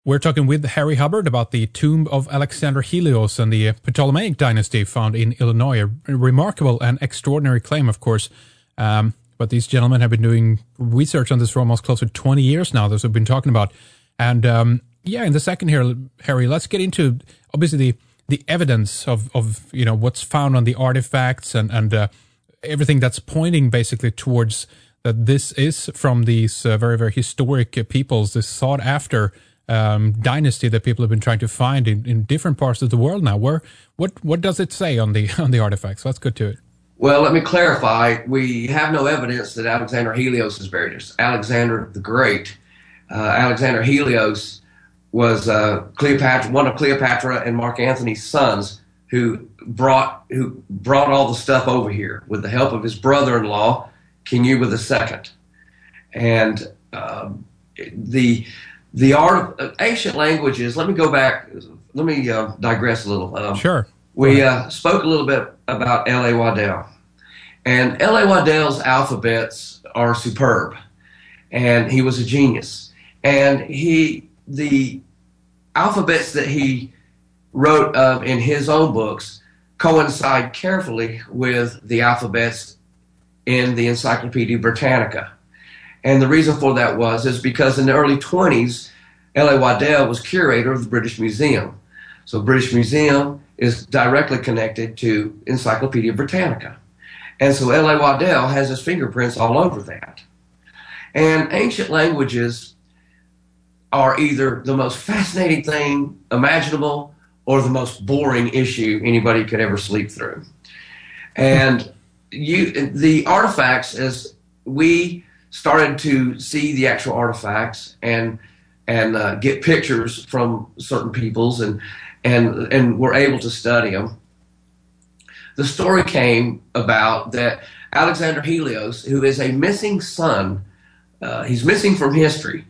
We're talking with Harry Hubbard about the tomb of Alexander Helios and the Ptolemaic dynasty found in Illinois. A remarkable and extraordinary claim, of course. But these gentlemen have been doing research on this for almost close to 20 years now, as we've been talking about. And in the second here, Harry, let's get into, obviously, the evidence of what's found on the artifacts and everything that's pointing basically towards that this is from these very, very historic peoples, this sought-after dynasty that people have been trying to find in different parts of the world now. What does it say on the artifacts? Let's go to it. Well, let me clarify. We have no evidence that Alexander Helios is buried. It's Alexander the Great. Alexander Helios was one of Cleopatra and Mark Antony's sons who brought all the stuff over here with the help of his brother-in-law, King Uba II. And the art of ancient languages, let me go back, let me digress a little. Sure. We spoke a little bit about L.A. Waddell. And L.A. Waddell's alphabets are superb. And he was a genius. And the alphabets that he wrote of in his own books coincide carefully with the alphabets in the Encyclopedia Britannica. And the reason for that is because in the early 20s, L.A. Waddell was curator of the British Museum. So British Museum is directly connected to Encyclopedia Britannica. And so L.A. Waddell has his fingerprints all over that. And ancient languages are either the most fascinating thing imaginable or the most boring issue anybody could ever sleep through. And the artifacts, as we started to see the actual artifacts and get pictures from certain peoples and were able to study them, the story came about that Alexander Helios, who is a missing son, he's missing from history,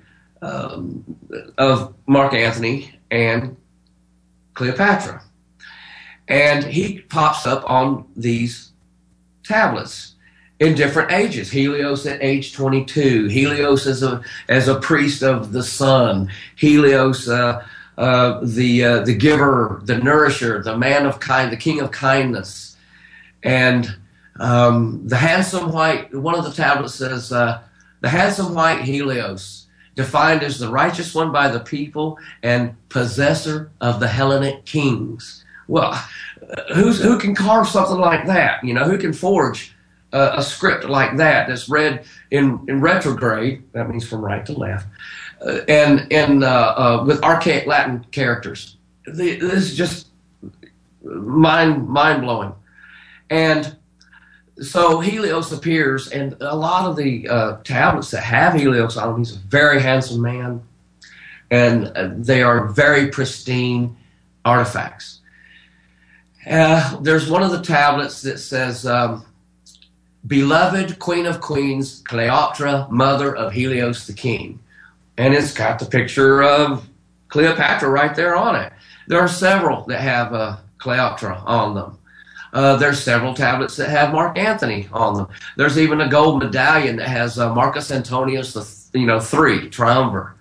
of Mark Antony and Cleopatra. And he pops up on these tablets in different ages. Helios at age 22. Helios as a priest of the sun. Helios, the giver, the nourisher, the man of kind, the king of kindness. And the handsome white, one of the tablets says, the handsome white Helios, defined as the righteous one by the people and possessor of the Hellenic kings. Well, who can carve something like that? Who can forge a script like that that's read in retrograde, that means from right to left, and with archaic Latin characters? This is just mind-blowing. And so Helios appears, and a lot of the tablets that have Helios on them, he's a very handsome man, and they are very pristine artifacts. There's one of the tablets that says, "Beloved Queen of Queens, Cleopatra, mother of Helios the King." And it's got the picture of Cleopatra right there on it. There are several that have Cleopatra on them. There's several tablets that have Mark Antony on them. There's even a gold medallion that has Marcus Antonius III, triumvir.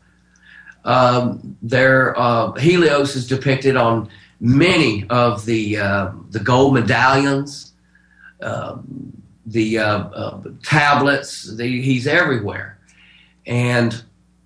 Helios is depicted on many of the gold medallions, the tablets. He's everywhere, and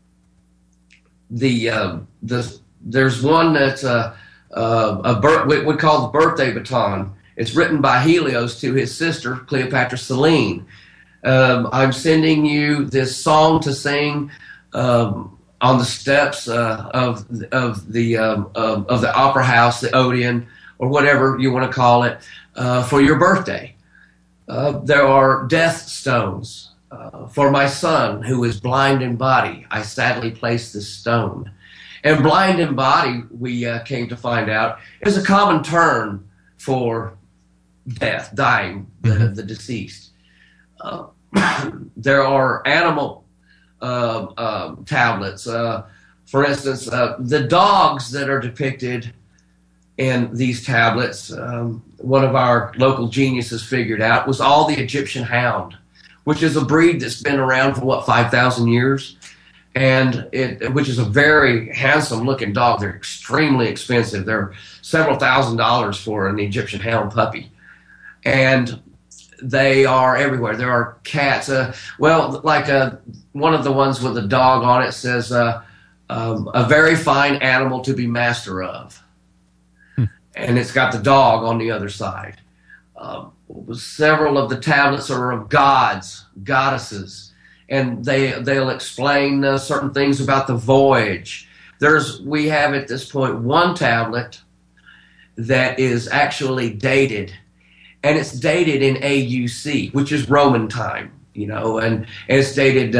there's one that's we call the birthday baton. It's written by Helios to his sister Cleopatra Selene. I'm sending you this song to sing on the steps of the opera house, the Odeon, or whatever you want to call it, for your birthday. There are death stones. For my son, who is blind in body, I sadly place this stone. And blind in body, we came to find out, is a common term for death, dying, the deceased. There are animal tablets. For instance, the dogs that are depicted in these tablets, one of our local geniuses figured out, was all the Egyptian hound, which is a breed that's been around for, 5,000 years? and which is a very handsome-looking dog. They're extremely expensive. They're several $1,000s for an Egyptian hound puppy, and they are everywhere. There are cats. One of the ones with a dog on it says, "A very fine animal to be master of," and it's got the dog on the other side. Several of the tablets are of gods, goddesses, and they'll explain certain things about the voyage. We have at this point one tablet that is actually dated, and it's dated in AUC, which is Roman time, and it's dated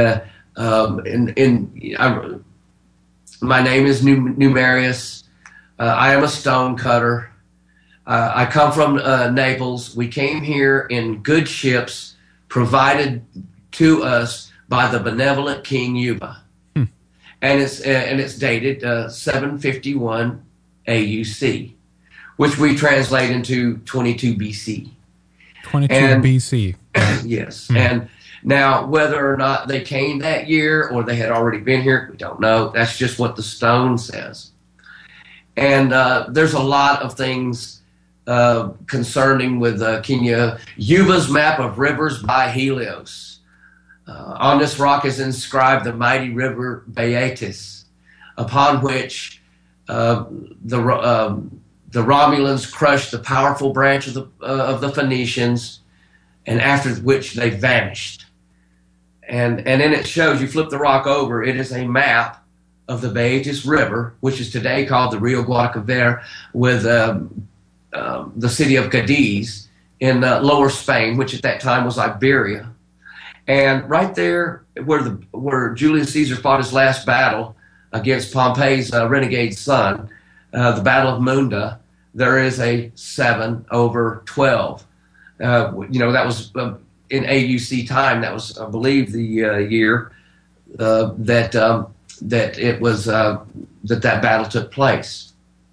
my name is Numerius. I am a stone cutter. I come from Naples. We came here in good ships provided to us by the benevolent King Yuba, and it's dated 751 AUC, which we translate into 22 BC. 22 BC. Yes, and now whether or not they came that year or they had already been here, we don't know. That's just what the stone says. And there's a lot of things concerning with King Yuba's map of rivers by Helios. On this rock is inscribed the mighty river Baetis, upon which the Romulans crushed the powerful branch of the Phoenicians, and after which they vanished. And then it shows, you flip the rock over, it is a map of the Baetis River, which is today called the Rio Guadalquivir, with the city of Cadiz in Lower Spain, which at that time was Iberia. And right there, where Julius Caesar fought his last battle against Pompey's renegade son, the Battle of Munda, there is a 7/12. That was in AUC time. That was, I believe, the year that it was that battle took place.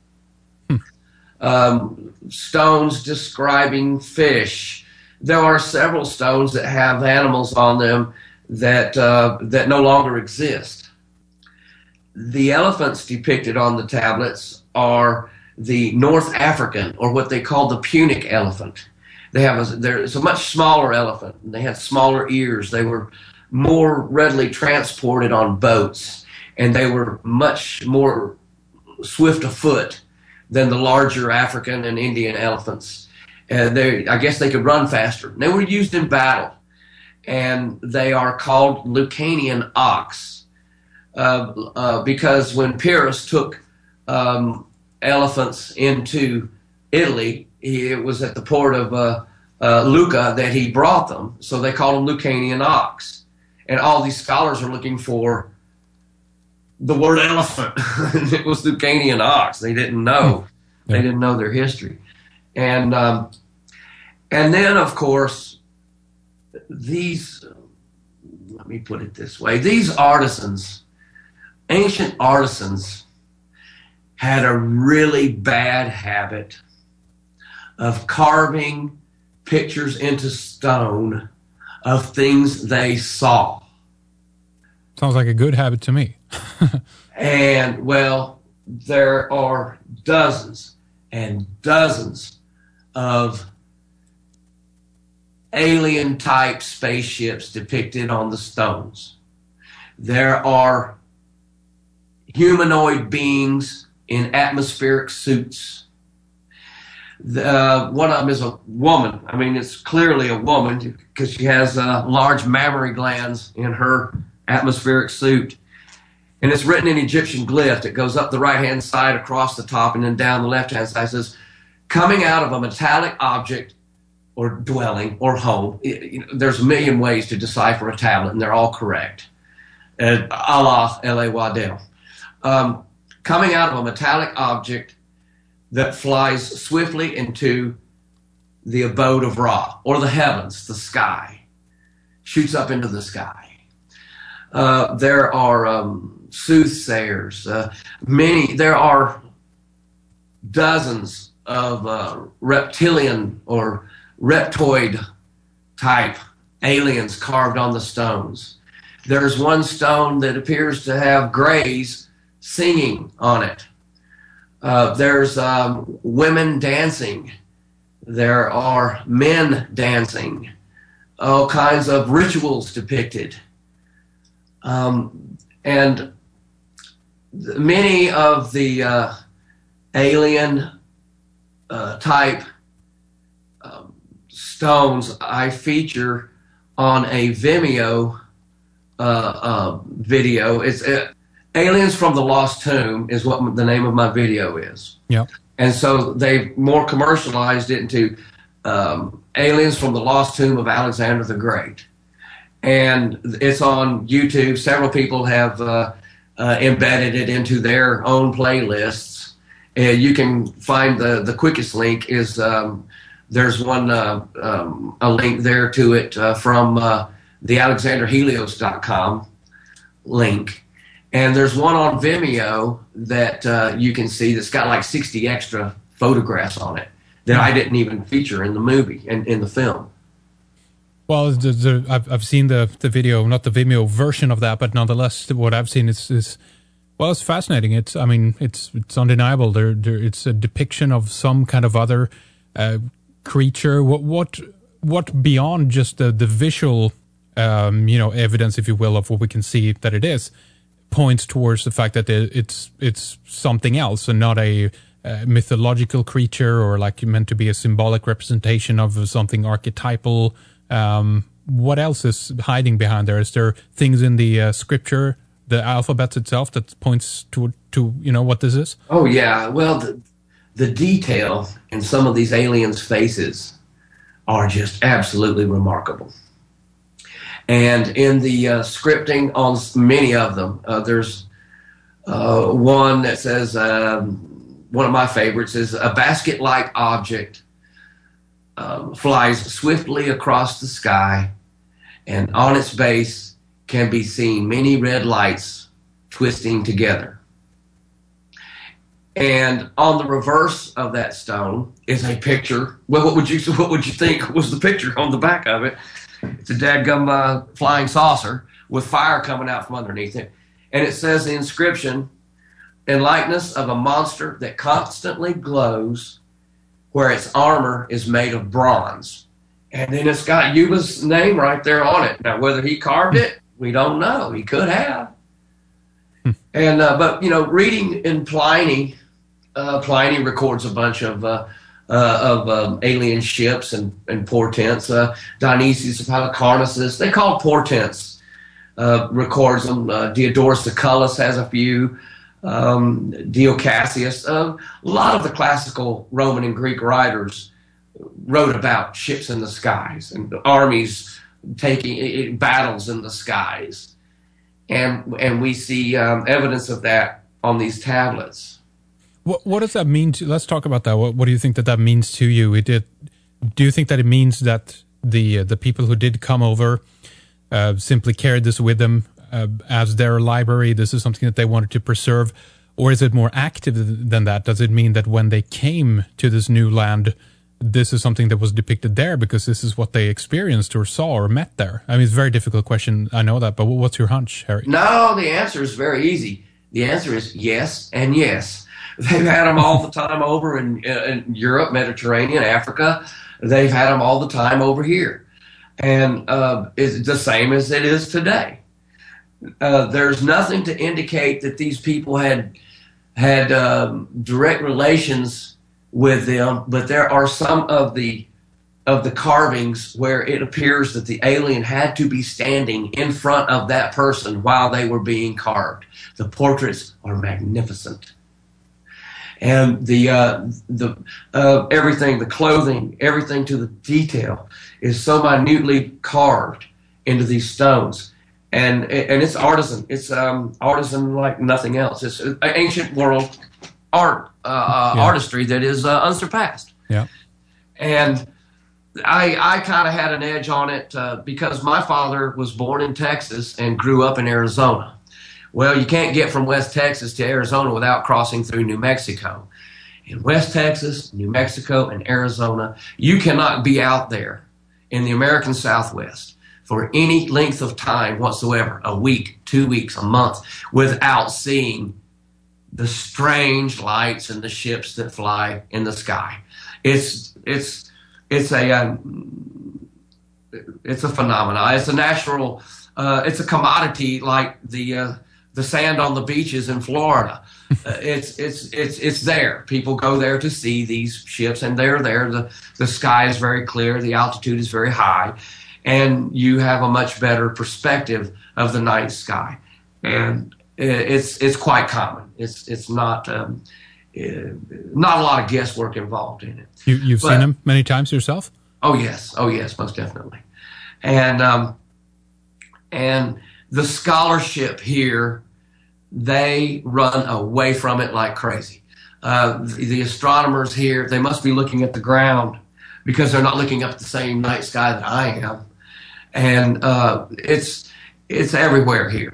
Stones describing fish. There are several stones that have animals on them that no longer exist. The elephants depicted on the tablets are the North African, or what they call the Punic elephant. It's a much smaller elephant. They had smaller ears. They were more readily transported on boats, and they were much more swift of foot than the larger African and Indian elephants. And I guess they could run faster. They were used in battle, and they are called Lucanian ox because when Pyrrhus took elephants into Italy, it was at the port of Lucca that he brought them, so they called them Lucanian ox. And all these scholars are looking for the word elephant. It was Lucanian ox. They didn't know. Yeah. They didn't know their history. And then, of course, let me put it this way, these artisans, ancient artisans, had a really bad habit of carving pictures into stone of things they saw. Sounds like a good habit to me. And, well, there are dozens and dozens of alien-type spaceships depicted on the stones. There are humanoid beings in atmospheric suits. One of them is a woman. I mean, it's clearly a woman because she has large mammary glands in her atmospheric suit. And it's written in Egyptian glyph that goes up the right-hand side, across the top, and then down the left-hand side. It says, coming out of a metallic object or dwelling or home. There's a million ways to decipher a tablet, and they're all correct. Allah, L.A. Waddell. Coming out of a metallic object that flies swiftly into the abode of Ra, or the heavens, the sky, shoots up into the sky. There are soothsayers. There are dozens of reptilian or reptoid type aliens carved on the stones. There's one stone that appears to have grays singing on it. There's women dancing. There are men dancing. All kinds of rituals depicted. And many of the alien type stones I feature on a Vimeo video. It's Aliens from the Lost Tomb is what the name of my video is. Yeah. And so they've more commercialized it into Aliens from the Lost Tomb of Alexander the Great. And it's on YouTube. Several people have embedded it into their own playlists. You can find the quickest link is there's one a link there to it from the AlexanderHelios.com link. And there's one on Vimeo that you can see that's got like 60 extra photographs on it that I didn't even feature in the movie and in the film. Well, I've seen the video, not the Vimeo version of that, but nonetheless, what I've seen is well, it's fascinating. It's undeniable. It's a depiction of some kind of other creature. What beyond just the visual, evidence, if you will, of what we can see that it is, points towards the fact that it's something else and not a mythological creature or like meant to be a symbolic representation of something archetypal. What else is hiding behind there? Is there things in the scripture, the alphabets itself, that points to what this is? Oh yeah, well the detail in some of these aliens' faces are just absolutely remarkable. And in the scripting on many of them, there's one that says, one of my favorites is a basket-like object flies swiftly across the sky, and on its base can be seen many red lights twisting together. And on the reverse of that stone is a picture. Well, what would you think was the picture on the back of it? It's a dadgum flying saucer with fire coming out from underneath it. And it says the inscription, in likeness of a monster that constantly glows, where its armor is made of bronze. And then it's got Yuba's name right there on it. Now, whether he carved it, we don't know. He could have. And but reading in Pliny, Pliny records a bunch of alien ships and portents. Dionysius of Halicarnassus, they call portents, records them. Diodorus Siculus has a few. Dio Cassius. A lot of the classical Roman and Greek writers wrote about ships in the skies and armies taking battles in the skies. And we see evidence of that on these tablets. What does that mean let's talk about that. What do you think that means to you? Do you think that it means that the people who did come over simply carried this with them as their library? This is something that they wanted to preserve? Or is it more active than that? Does it mean that when they came to this new land, this is something that was depicted there because this is what they experienced or saw or met there? I mean, it's a very difficult question. I know that, but what's your hunch, Harry? No, the answer is very easy. The answer is yes and yes. They've had them all the time over in Europe, Mediterranean, Africa. They've had them all the time over here. And it's the same as it is today. There's nothing to indicate that these people had direct relations with them, but there are some of the carvings where it appears that the alien had to be standing in front of that person while they were being carved. The portraits are magnificent. And the everything, the clothing, everything to the detail is so minutely carved into these stones. And it's artisan. It's artisan like nothing else. It's an ancient world artistry that is unsurpassed. Yeah. And I kind of had an edge on it because my father was born in Texas and grew up in Arizona. Well, you can't get from West Texas to Arizona without crossing through New Mexico. In West Texas, New Mexico, and Arizona, you cannot be out there in the American Southwest for any length of time whatsoever, a week, 2 weeks, a month, without seeing the strange lights and the ships that fly in the sky. It's a phenomenon. It's a natural. It's a commodity like the sand on the beaches in Florida. It's there. People go there to see these ships, and they're there. The sky is very clear. The altitude is very high, and you have a much better perspective of the night sky. And it's quite common. It's not a lot of guesswork involved in it. You've seen them many times yourself? Oh yes, most definitely. And the scholarship here, they run away from it like crazy. The astronomers here, they must be looking at the ground because they're not looking up at the same night sky that I am. And it's everywhere here.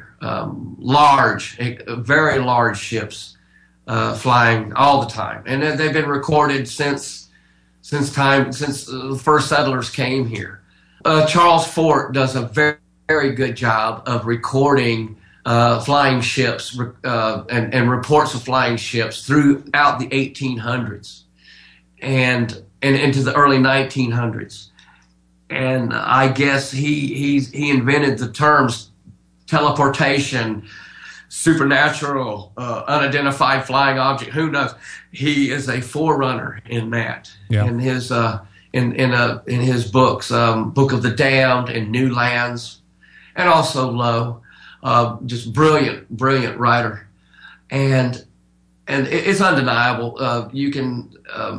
Very large ships flying all the time, and they've been recorded since the first settlers came here. Charles Fort does a very, very good job of recording flying ships and reports of flying ships throughout the 1800s and into the early 1900s. And I guess he invented the terms teleportation, supernatural, unidentified flying object. Who knows? He is a forerunner in that. Yeah. In his in his books, Book of the Damned and New Lands, and also Low. Just brilliant writer, and it's undeniable. You can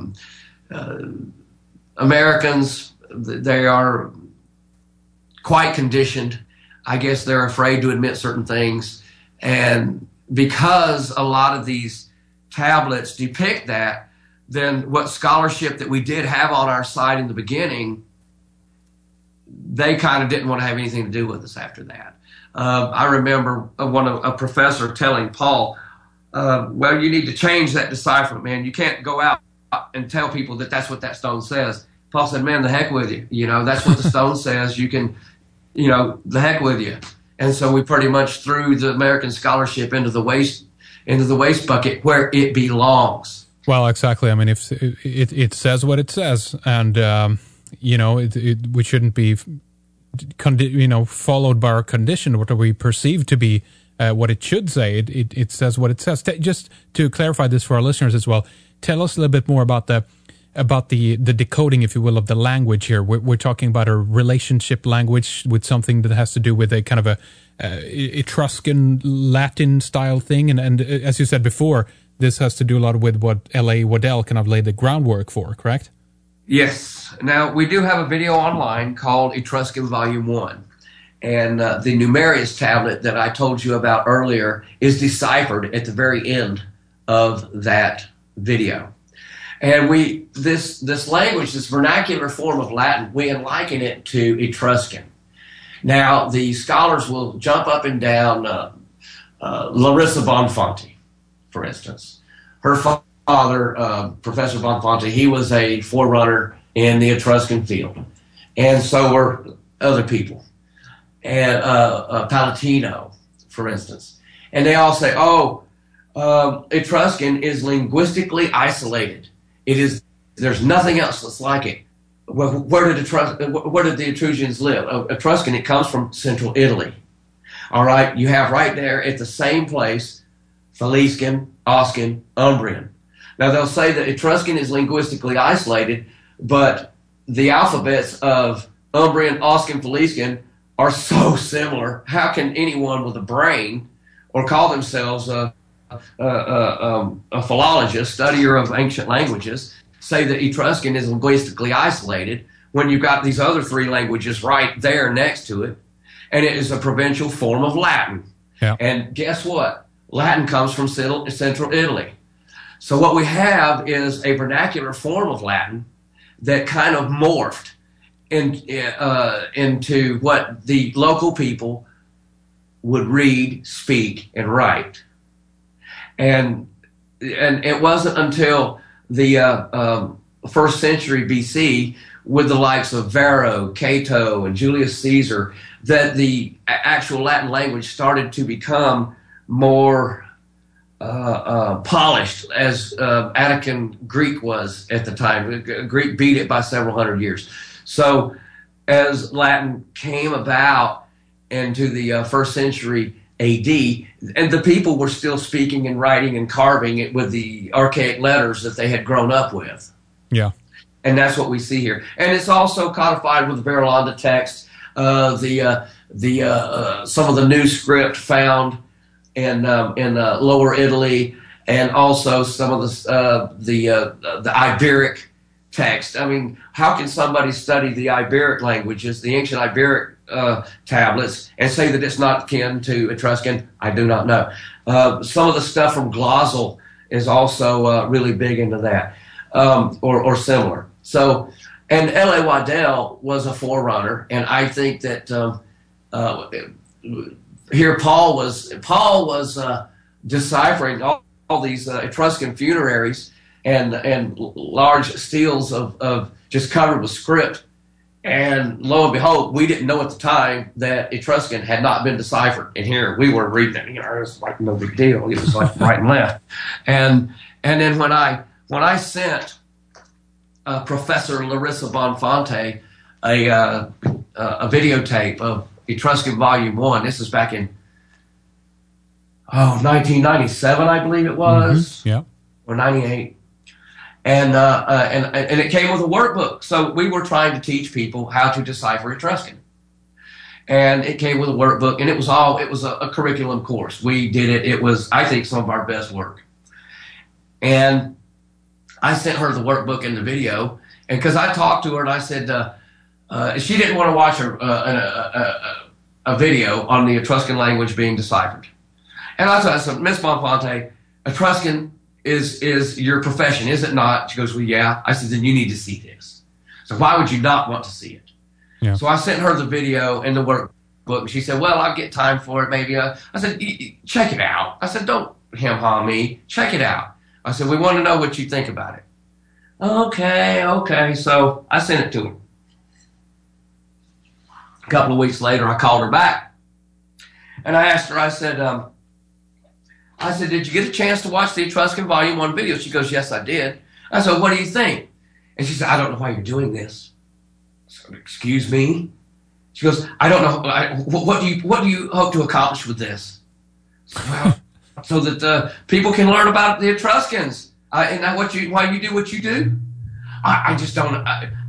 Americans, they are quite conditioned. I guess they're afraid to admit certain things, and because a lot of these tablets depict that, then what scholarship that we did have on our side in the beginning, they kind of didn't want to have anything to do with us after that. I remember a professor telling Paul, well, you need to change that decipherment, man. You can't go out and tell people that that's what that stone says. Paul said, man, the heck with you. You know, that's what the stone says. You can, you know, the heck with you. And so we pretty much threw the American scholarship into the waste bucket where it belongs. Well, exactly. I mean, if it says what it says, and you know, we shouldn't be, followed by our condition, what we perceive to be what it should say. It says what it says. Just to clarify this for our listeners as well, tell us a little bit more about the decoding, if you will, of the language here. We're talking about a relationship language with something that has to do with a kind of a Etruscan Latin style thing, and as you said before, this has to do a lot with what L.A. Waddell kind of laid the groundwork for, correct? Yes. Now, we do have a video online called Etruscan Volume 1. And the Numerius tablet that I told you about earlier is deciphered at the very end of that video. And this language, this vernacular form of Latin, we liken it to Etruscan. Now, the scholars will jump up and down Larissa Bonfanti, for instance. Her father, Professor Bonfanti, he was a forerunner in the Etruscan field. And so were other people. And Palatino, for instance. And they all say, Etruscan is linguistically isolated. There's nothing else that's like it. Where did the Etruscans live? Etruscan, it comes from central Italy. All right, you have right there at the same place, Faliscan, Oscan, Umbrian. Now they'll say that Etruscan is linguistically isolated, but the alphabets of Umbrian, Oscan, Faliscan are so similar. How can anyone with a brain, or call themselves a philologist, studier of ancient languages, say that Etruscan is linguistically isolated when you've got these other three languages right there next to it, and it is a provincial form of Latin. Yeah. And guess what? Latin comes from central Italy. So what we have is a vernacular form of Latin that kind of morphed into what the local people would read, speak, and write. And it wasn't until the first century BC with the likes of Varro, Cato, and Julius Caesar, that the actual Latin language started to become more polished, as Attican Greek was at the time. Greek beat it by several hundred years. So as Latin came about into the first century AD, and the people were still speaking and writing and carving it with the archaic letters that they had grown up with. Yeah. And that's what we see here. And it's also codified with Verolanda text, some of the new script found in Lower Italy, and also some of the Iberic text. I mean, how can somebody study the Iberic languages, the ancient Iberic tablets, and say that it's not akin to Etruscan? I do not know. Some of the stuff from Glosal is also really big into that, or similar. So, and L.A. Waddell was a forerunner, and I think that here Paul was deciphering all these Etruscan funeraries and large steels of just covered with script. And lo and behold, we didn't know at the time that Etruscan had not been deciphered. And here we were reading it. You know, it was like no big deal. It was like right and left. And then when I sent Professor Larissa Bonfante a videotape of Etruscan Volume 1, this is back in 1997, I believe it was, yeah, or 98. And it came with a workbook. So we were trying to teach people how to decipher Etruscan. And it came with a workbook, and it was a curriculum course. We did it. It was, I think, some of our best work. And I sent her the workbook and the video, and because I talked to her and I said she didn't want to watch a video on the Etruscan language being deciphered. And I said, Miss Bonfante, Etruscan is your profession, is it not? She goes, well, yeah. I said, then you need to see this. So why would you not want to see it? Yeah. So I sent her the video and the workbook, and she said, well, I'll get time for it, maybe. I said, check it out. I said, don't hem-ha me. Check it out. I said, we want to know what you think about it. Okay. So I sent it to her. A couple of weeks later, I called her back, and I asked her, I said, did you get a chance to watch the Etruscan Volume 1 video? She goes, yes, I did. I said, what do you think? And she said, I don't know why you're doing this. I said, excuse me? She goes, I don't know. What do you hope to accomplish with this? I said, well, so that people can learn about the Etruscans. And why you do what you do? I just don't.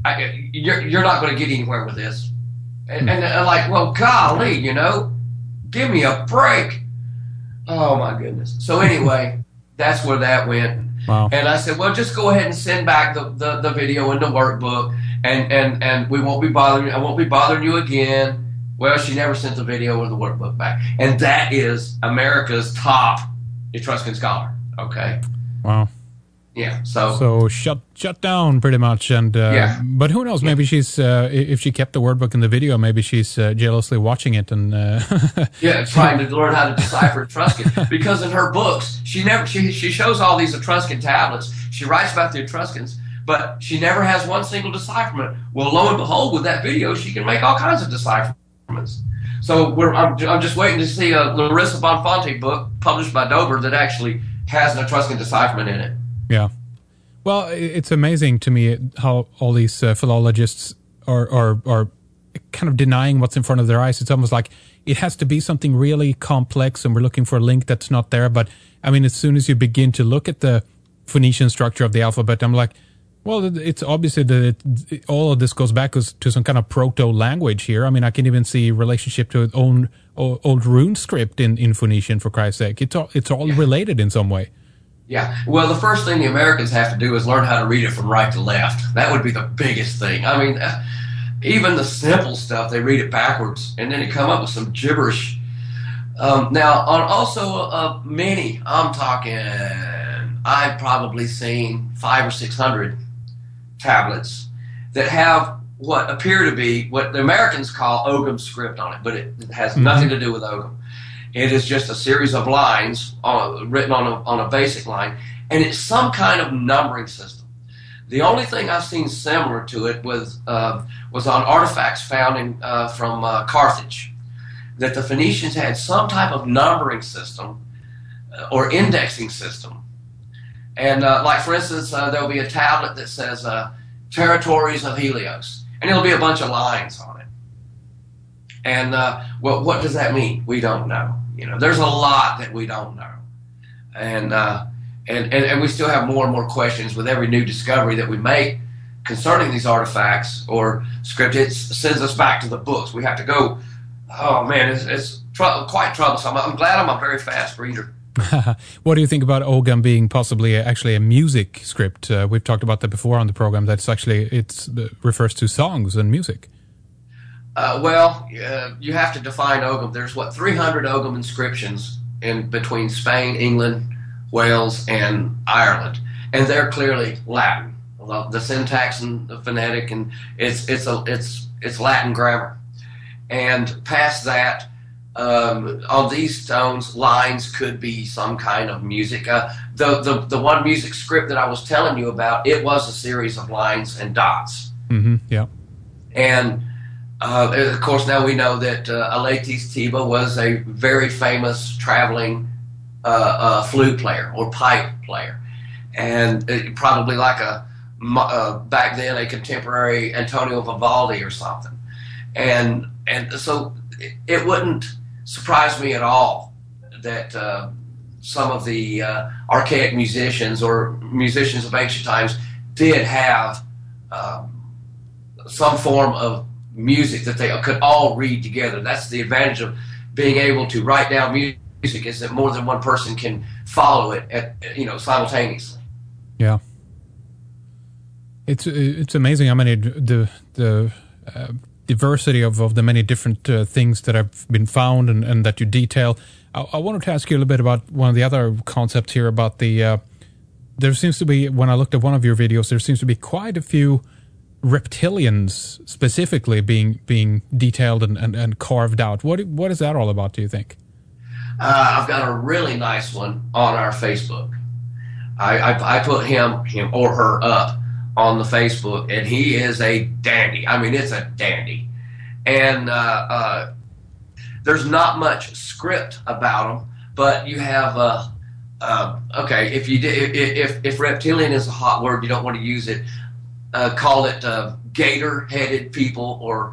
You're not going to get anywhere with this. And I'm like, well, golly, give me a break. Oh my goodness. So anyway, that's where that went. Wow. And I said, well, just go ahead and send back the video and the workbook, and we won't be bothering you. I won't be bothering you again. Well, she never sent the video or the workbook back. And that is America's top Etruscan scholar. Okay. Wow. Yeah. So shut down pretty much. And yeah. But who knows? Maybe she's if she kept the wordbook and the video, maybe she's jealously watching it and yeah, trying to learn how to decipher Etruscan. Because in her books, she shows all these Etruscan tablets. She writes about the Etruscans, but she never has one single decipherment. Well, lo and behold, with that video, she can make all kinds of decipherments. So I'm just waiting to see a Larissa Bonfante book published by Dover that actually has an Etruscan decipherment in it. Yeah. Well, it's amazing to me how all these philologists are kind of denying what's in front of their eyes. It's almost like it has to be something really complex and we're looking for a link that's not there. But, I mean, as soon as you begin to look at the Phoenician structure of the alphabet, I'm like, well, it's obviously that all of this goes back to some kind of proto-language here. I mean, I can even see relationship to old rune script in Phoenician, for Christ's sake. It's all related in some way. Yeah. Well, the first thing the Americans have to do is learn how to read it from right to left. That would be the biggest thing. I mean, even the simple stuff, they read it backwards, and then they come up with some gibberish. Now, on also many, I'm talking, I've probably seen 500 or 600 tablets that have what appear to be what the Americans call Ogham script on it, but it has nothing to do with Ogham. It is just a series of lines written on a basic line, and it's some kind of numbering system. The only thing I've seen similar to it was on artifacts found from Carthage, that the Phoenicians had some type of numbering system or indexing system. And like, for instance, there'll be a tablet that says territories of Helios, and it'll be a bunch of lines on it. And what does that mean? We don't know. There's a lot that we don't know. And we still have more and more questions with every new discovery that we make concerning these artifacts or script. It sends us back to the books. We have to go, oh man, it's quite troublesome. I'm glad I'm a very fast reader. What do you think about Ogham being possibly actually a music script? We've talked about that before on the program. It refers to songs and music. You have to define Ogham. There's 300 Ogham inscriptions in between Spain, England, Wales, and Ireland, and they're clearly Latin. The syntax and the phonetic, and it's Latin grammar. And past that, on these stones, lines could be some kind of music. The one music script that I was telling you about, it was a series of lines and dots. Mm-hmm. Yeah. And of course, now we know that Aletes Tiba was a very famous traveling flute player or pipe player, and probably like back then a contemporary Antonio Vivaldi or something. And so it wouldn't surprise me at all that some of the archaic musicians or musicians of ancient times did have some form of music that they could all read together. That's the advantage of being able to write down music, is that more than one person can follow it simultaneously. Yeah, it's amazing how many the diversity of the many different things that have been found and that you detail. I wanted to ask you a little bit about one of the other concepts here about the. There seems to be, when I looked at one of your videos, there seems to be quite a few reptilians specifically being detailed and carved out. What is that all about, do you think? I've got a really nice one on our Facebook. I put him or her up on the Facebook, and he is a dandy. I mean, it's a dandy. And there's not much script about him, but you have okay, if reptilian is a hot word, you don't want to use it. Call it gator-headed people or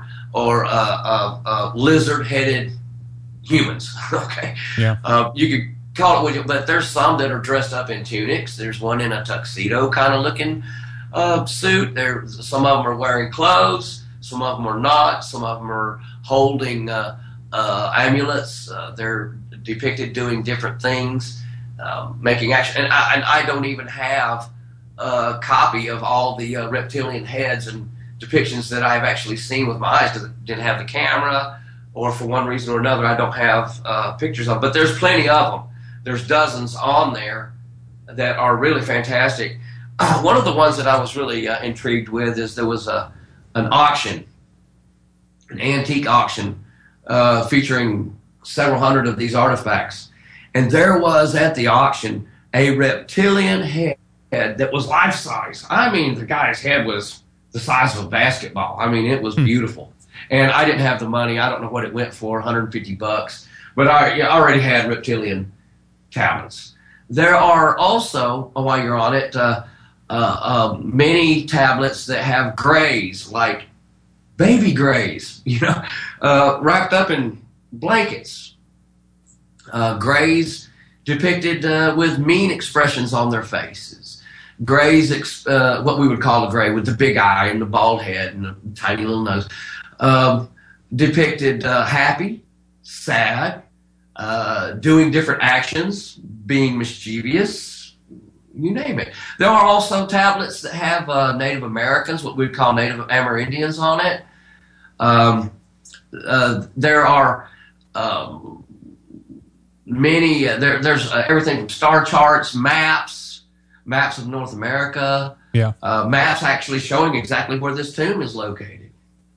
lizard-headed humans. Okay. Yeah. You could call it, but there's some that are dressed up in tunics. There's one in a tuxedo kind of looking suit. Some of them are wearing clothes. Some of them are not. Some of them are holding amulets. They're depicted doing different things, making action. And I don't even have a copy of all the reptilian heads and depictions that I've actually seen with my eyes, because I didn't have the camera, or for one reason or another I don't have pictures of. But there's plenty of them. There's dozens on there that are really fantastic. One of the ones that I was really intrigued with is there was an auction, an antique auction featuring several hundred of these artifacts, and there was at the auction a reptilian head that was life-size. I mean, the guy's head was the size of a basketball. I mean, it was beautiful. And I didn't have the money. I don't know what it went for, $150. But I already had reptilian tablets. There are also, while you're on it, many tablets that have grays, like baby grays, wrapped up in blankets. Grays depicted with mean expressions on their faces. Grays, what we would call a gray, with the big eye and the bald head and the tiny little nose, depicted happy, sad, doing different actions, being mischievous, you name it. There are also tablets that have Native Americans, what we'd call Native Amerindians, on it. There are many, there's everything from star charts, maps of North America, maps actually showing exactly where this tomb is located.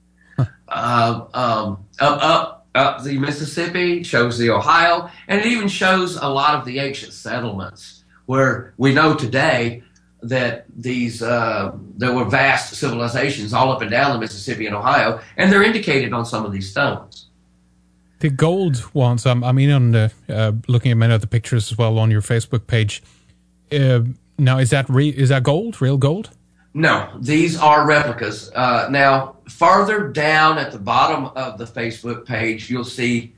Up the Mississippi, shows the Ohio, and it even shows a lot of the ancient settlements where we know today that there were vast civilizations all up and down the Mississippi and Ohio, and they're indicated on some of these stones. The gold ones, on the looking at many of the pictures as well on your Facebook page. Now, is that gold, real gold? No, these are replicas. Now, farther down at the bottom of the Facebook page, you'll see,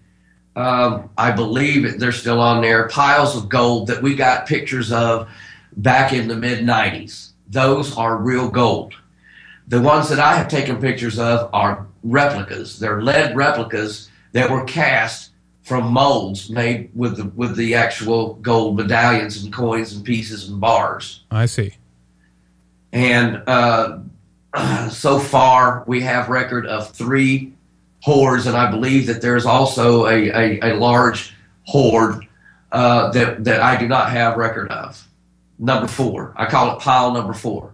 I believe they're still on there, piles of gold that we got pictures of back in the mid-'90s. Those are real gold. The ones that I have taken pictures of are replicas. They're lead replicas that were cast from molds made with the actual gold medallions and coins and pieces and bars. I see. And so far, we have record of 3 hoards, and I believe that there's also a large hoard that I do not have record of. Number 4. I call it pile number 4.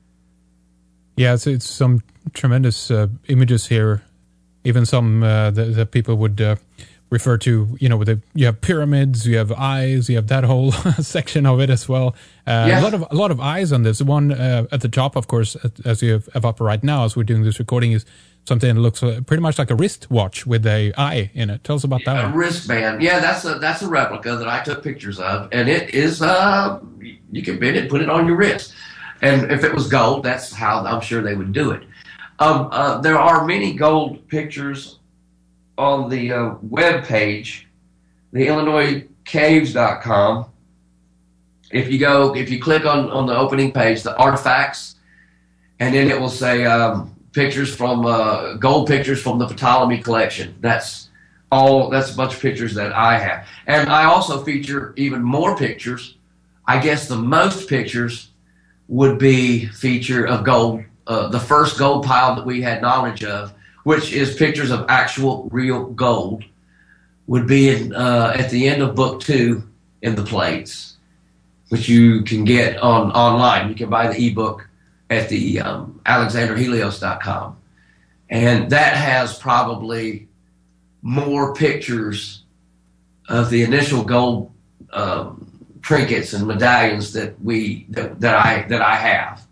Yeah, it's some tremendous images here. Even some that people would refer to, you have pyramids, you have eyes, you have that whole section of it as well. Yes. A lot of eyes on this. The one at the top, of course, as you have up right now, as we're doing this recording, is something that looks pretty much like a wristwatch with a eye in it. Tell us about that one. A wristband. Yeah, that's a replica that I took pictures of, and it is you can bend it, put it on your wrist, and if it was gold, that's how I'm sure they would do it. There are many gold pictures on the web page, the IllinoisCaves.com. If you click on the opening page, the artifacts, and then it will say pictures from gold pictures from the Ptolemy collection. That's a bunch of pictures that I have, and I also feature even more pictures. I guess the most pictures would be feature of gold. The first gold pile that we had knowledge of, which is pictures of actual real gold, would be at the end of book 2 in the plates, which you can get online. You can buy the ebook at the AlexanderHelios.com. And that has probably more pictures of the initial gold trinkets and medallions that I have.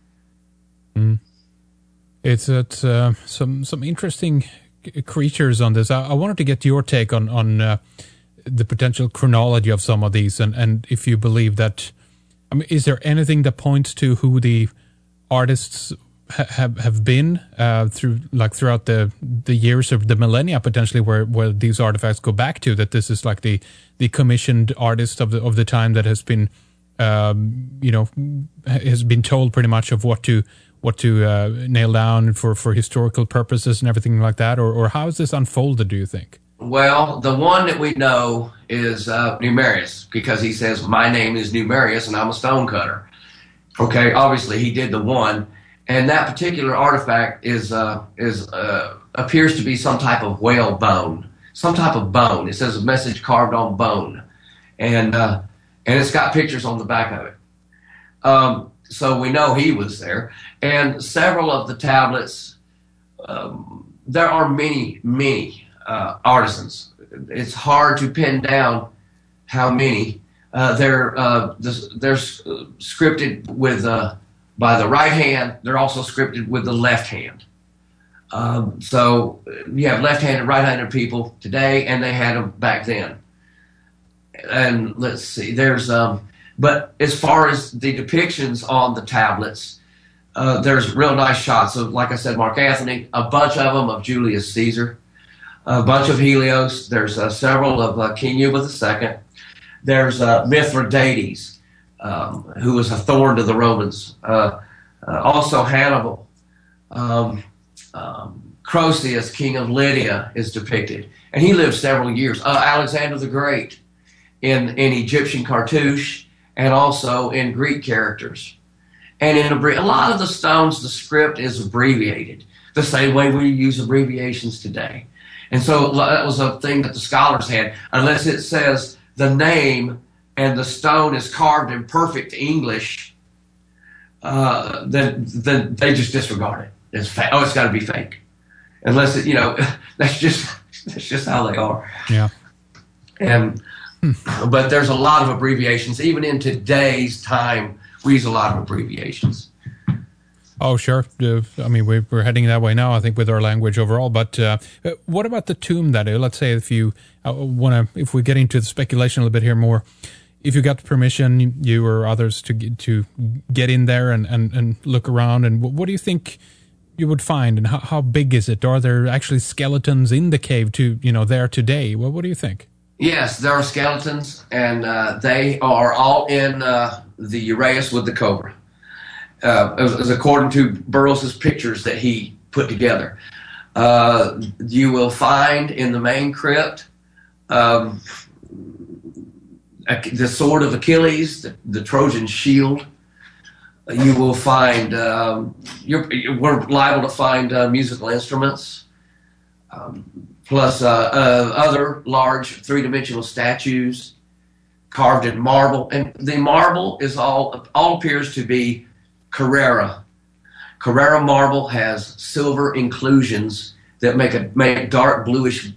Mm. It's some interesting creatures on this. I wanted to get your take on the potential chronology of some of these, and if you believe that. I mean, is there anything that points to who the artists have been throughout the years of the millennia, potentially, where these artifacts go back to? That this is like the commissioned artist of the time that has been has been told pretty much of what to nail down for historical purposes and everything like that, or how is this unfolded, do you think? Well, the one that we know is Numerius, because he says, my name is Numerius and I'm a stonecutter. Okay, obviously he did the one, and that particular artifact is appears to be some type of whale bone, some type of bone. It says a message carved on bone, and it's got pictures on the back of it. So we know he was there, and several of the tablets. There are many artisans. It's hard to pin down how many. They're scripted with by the right hand. They're also scripted with the left hand. So you have left-handed, right-handed people today, and they had them back then. And let's see, there's but as far as the depictions on the tablets, there's real nice shots of, like I said, Mark Antony, a bunch of them of Julius Caesar, a bunch of Helios. There's several of King Juba II. There's Mithridates, who was a thorn to the Romans. Also Hannibal. Croesus, king of Lydia, is depicted. And he lived several years. Alexander the Great in Egyptian cartouche and also in Greek characters. And in a lot of the stones, the script is abbreviated, the same way we use abbreviations today. And so that was a thing that the scholars had. Unless it says the name and the stone is carved in perfect English, then they just disregard it. It's got to be fake. Unless it, that's just how they are. Yeah. And but there's a lot of abbreviations, even in today's time we use a lot of abbreviations. Oh, sure. I mean, we're heading that way now, I think, with our language overall. But what about the tomb that, let's say if you if we get into the speculation a little bit here more, if you got permission, you or others, to get in there and look around, and what do you think you would find, and how big is it? Are there actually skeletons in the cave there today? Well, what do you think? Yes, there are skeletons, and they are all in the Uraeus with the cobra. As according to Burroughs' pictures that he put together. You will find in the main crypt the sword of Achilles, the Trojan shield. You will find, we're liable to find musical instruments, plus other large three-dimensional statues carved in marble. And the marble is all appears to be Carrara. Carrara marble has silver inclusions that make dark bluish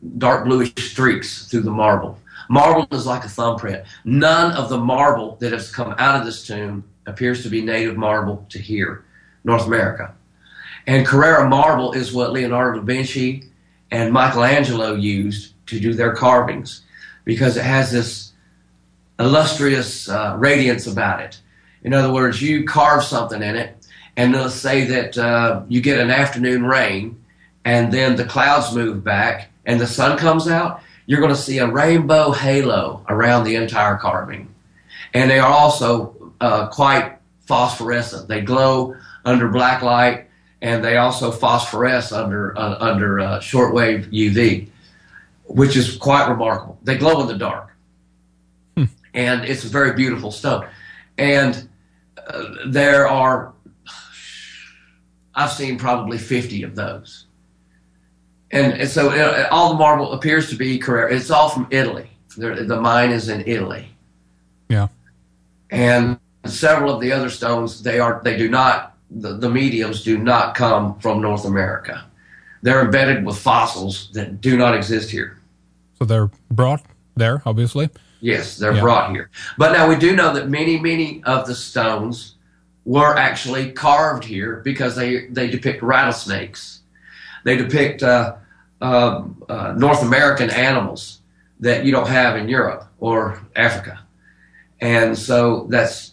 streaks through the marble. Marble is like a thumbprint. None of the marble that has come out of this tomb appears to be native marble to here, North America. And Carrara marble is what Leonardo da Vinci and Michelangelo used to do their carvings, because it has this illustrious radiance about it. In other words, you carve something in it, and let's say that you get an afternoon rain, and then the clouds move back, and the sun comes out, you're going to see a rainbow halo around the entire carving. And they are also quite phosphorescent. They glow under black light, and they also phosphoresce under shortwave UV, which is quite remarkable. They glow in the dark. And it's a very beautiful stone. And there are, I've seen probably 50 of those. And so all the marble appears to be Carrara. It's all from Italy. The mine is in Italy. Yeah. And several of the other stones, the mediums do not come from North America. They're embedded with fossils that do not exist here. So they're brought there, obviously. Yes, they're brought here. But now we do know that many of the stones were actually carved here because they depict rattlesnakes. They depict North American animals that you don't have in Europe or Africa. And so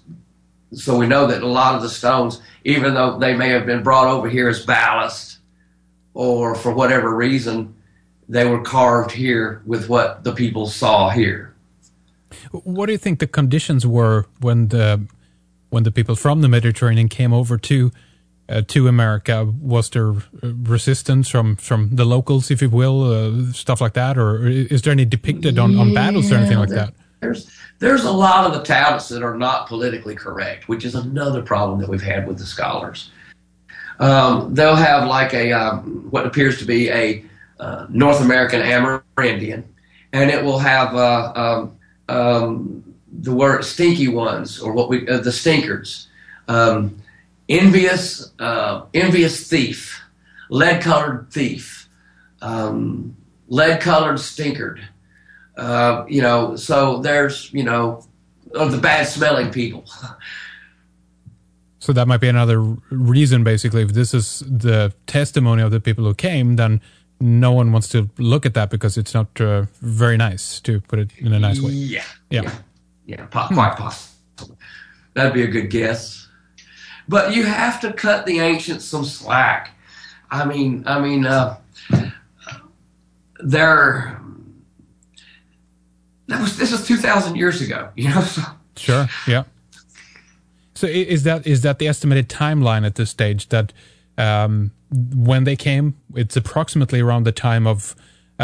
we know that a lot of the stones, even though they may have been brought over here as ballast or for whatever reason, they were carved here with what the people saw here. What do you think the conditions were when the people from the Mediterranean came over to America? Was there resistance from the locals, if you will, stuff like that, or is there any depicted on battles or anything like that? There's a lot of accounts that are not politically correct, which is another problem that we've had with the scholars. They'll have like what appears to be a North American Amerindian, and it will have the word stinky ones, or the stinkers, envious thief, lead-colored thief, lead-colored stinkered. So there's of the bad-smelling people. So that might be another reason, basically, if this is the testimony of the people who came, then no one wants to look at that because it's not very nice, to put it in a nice way. Yeah, quite possible. That'd be a good guess. But you have to cut the ancients some slack. I mean, this is 2,000 years ago, So. Sure, yeah. So is that the estimated timeline at this stage, that when they came, it's approximately around the time of,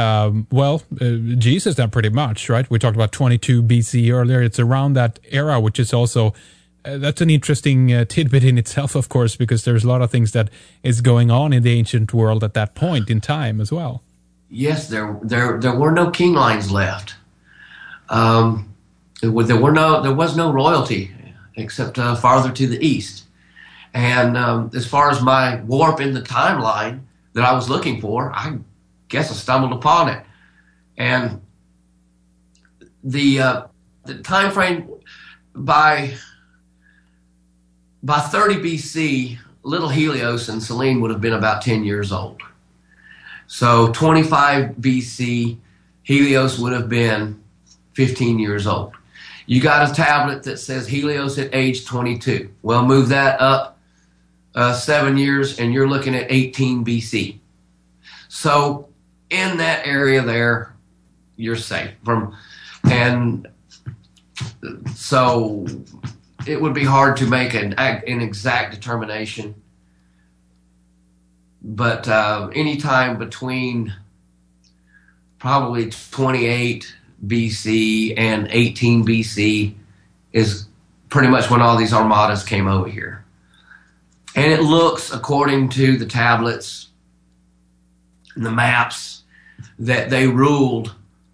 Jesus then, pretty much, right? We talked about 22 BC earlier. It's around that era, which is also, that's an interesting tidbit in itself, of course, because there's a lot of things that is going on in the ancient world at that point in time as well. Yes, there were no king lines left. There was no royalty except farther to the east. And as far as my warp in the timeline that I was looking for, I guess I stumbled upon it. And the time frame by by 30 BC, little Helios and Selene would have been about 10 years old. So 25 BC, Helios would have been 15 years old. You got a tablet that says Helios at age 22. Well, move that up 7 years, and you're looking at 18 BC. So in that area there, you're safe and so it would be hard to make an exact determination. But anytime between probably 28 BC and 18 BC is pretty much when all these armadas came over here. And it looks, according to the tablets and the maps, that they ruled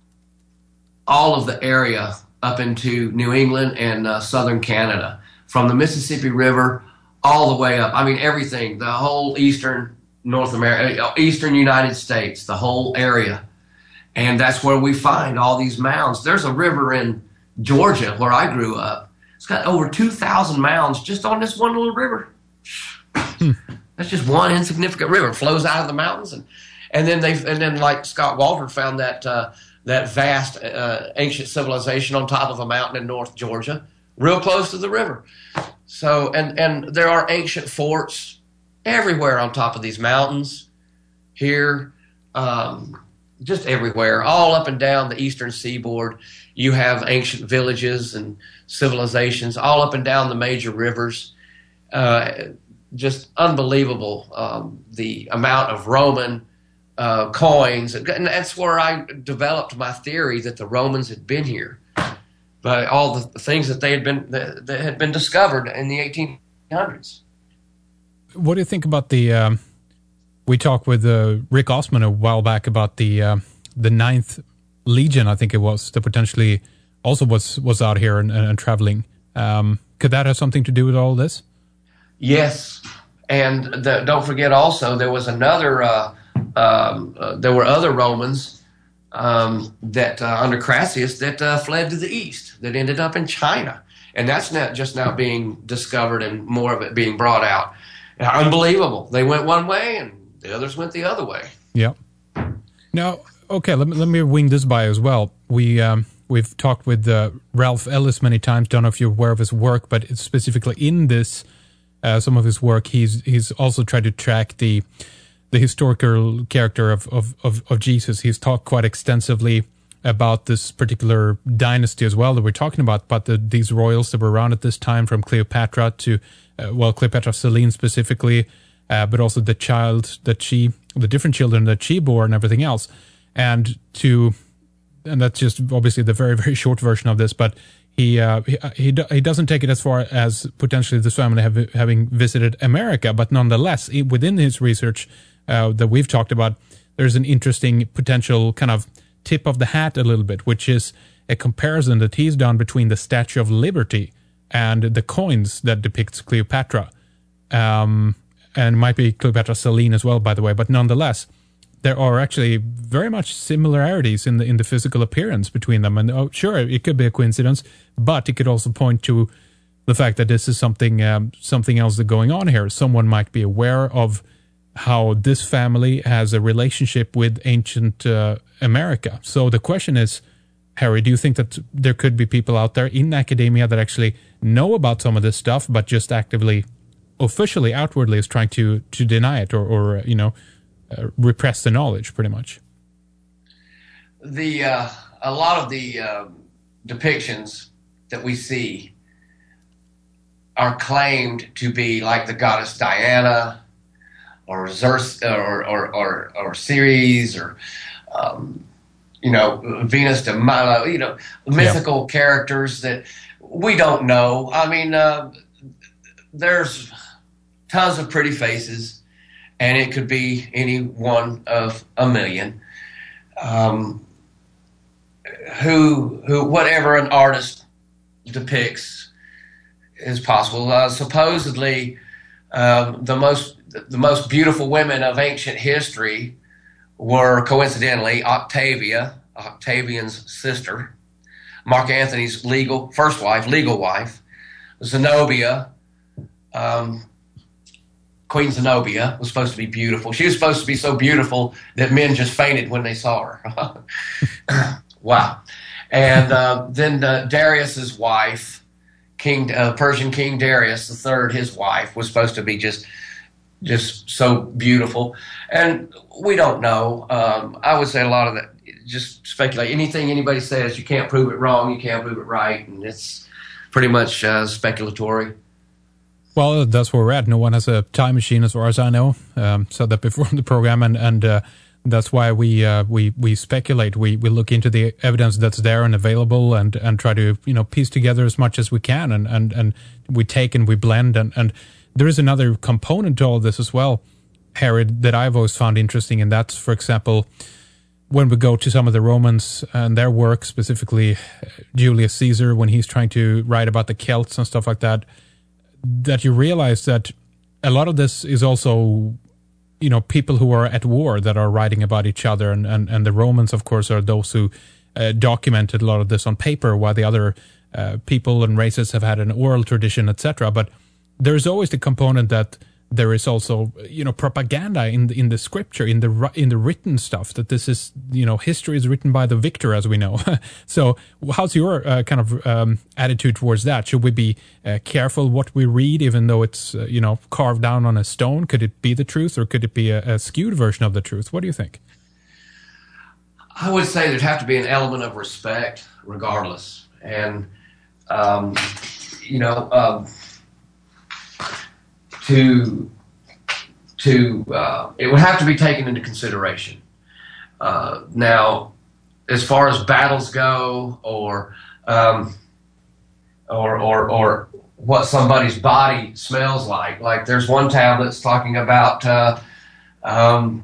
all of the area up into New England and southern Canada, from the Mississippi River all the way up. I mean, everything, the whole eastern North America, eastern United States, the whole area. And that's where we find all these mounds. There's a river in Georgia where I grew up. It's got over 2,000 mounds just on this one little river. That's just one insignificant river. It flows out of the mountains, and then like Scott Walter found that vast ancient civilization on top of a mountain in North Georgia, real close to the river. So and there are ancient forts everywhere on top of these mountains here, just everywhere, all up and down the eastern seaboard. You have ancient villages and civilizations all up and down the major rivers. Just unbelievable, the amount of Roman coins, and that's where I developed my theory that the Romans had been here by all the things that that had been discovered in the 1800s. What do you think about the? We talked with Rick Osman a while back about the Ninth Legion, I think it was, that potentially also was out here and traveling. Could that have something to do with all this? Yes, and don't forget also there was another. There were other Romans that under Crassus that fled to the east, that ended up in China, and that's not just now being discovered and more of it being brought out. Unbelievable! They went one way and the others went the other way. Yeah. Now, okay, let me wing this by as well. We've talked with Ralph Ellis many times. Don't know if you're aware of his work, but it's specifically in this. Some of his work, he's also tried to track the historical character of Jesus. He's talked quite extensively about this particular dynasty as well that we're talking about these royals that were around at this time, from Cleopatra to, Cleopatra Selene specifically, but also the different children that she bore and everything else. And that's just obviously the very, very short version of this, but he doesn't take it as far as potentially this family having visited America, but nonetheless, within his research that we've talked about, there's an interesting potential kind of tip of the hat a little bit, which is a comparison that he's done between the Statue of Liberty and the coins that depicts Cleopatra, and it might be Cleopatra Selene as well, by the way, but nonetheless, there are actually very much similarities in the physical appearance between them. And sure, it could be a coincidence, but it could also point to the fact that this is something else that's going on here. Someone might be aware of how this family has a relationship with ancient America. So the question is, Harry, do you think that there could be people out there in academia that actually know about some of this stuff, but just actively, officially, outwardly is trying to deny it or repress the knowledge, pretty much? A lot of the depictions that we see are claimed to be like the goddess Diana or Zeus or Ceres or Venus de Milo, mythical characters that we don't know. I mean, there's tons of pretty faces, and it could be any one of a million. Who whatever an artist depicts is possible. Supposedly, the most beautiful women of ancient history were, coincidentally, Octavian's sister, Mark Antony's legal wife, Zenobia, Queen Zenobia was supposed to be beautiful. She was supposed to be so beautiful that men just fainted when they saw her. Wow. And then Darius's wife, Persian King Darius III, his wife, was supposed to be just so beautiful. And we don't know. I would say a lot of that, just speculate. Anything anybody says, you can't prove it wrong, you can't prove it right, and it's pretty much speculatory. Well, that's where we're at. No one has a time machine, as far as I know. Said that before the program, and that's why we speculate. We look into the evidence that's there and available, and try to piece together as much as we can, and we take and we blend, and there is another component to all this as well, Harry, that I've always found interesting, and that's, for example, when we go to some of the Romans and their work, specifically Julius Caesar, when he's trying to write about the Celts and stuff like that. That you realize that a lot of this is also, people who are at war that are writing about each other, and the Romans, of course, are those who documented a lot of this on paper, while the other people and races have had an oral tradition, etc. But there's always the component that there is also, propaganda in the scripture, in the written stuff, that this is, history is written by the victor, as we know. So how's your kind of attitude towards that? Should we be careful what we read, even though it's, carved down on a stone? Could it be the truth, or could it be a skewed version of the truth? What do you think? I would say there'd have to be an element of respect, regardless. And, it would have to be taken into consideration. Now, as far as battles go, or what somebody's body smells like there's one tablet that's talking about that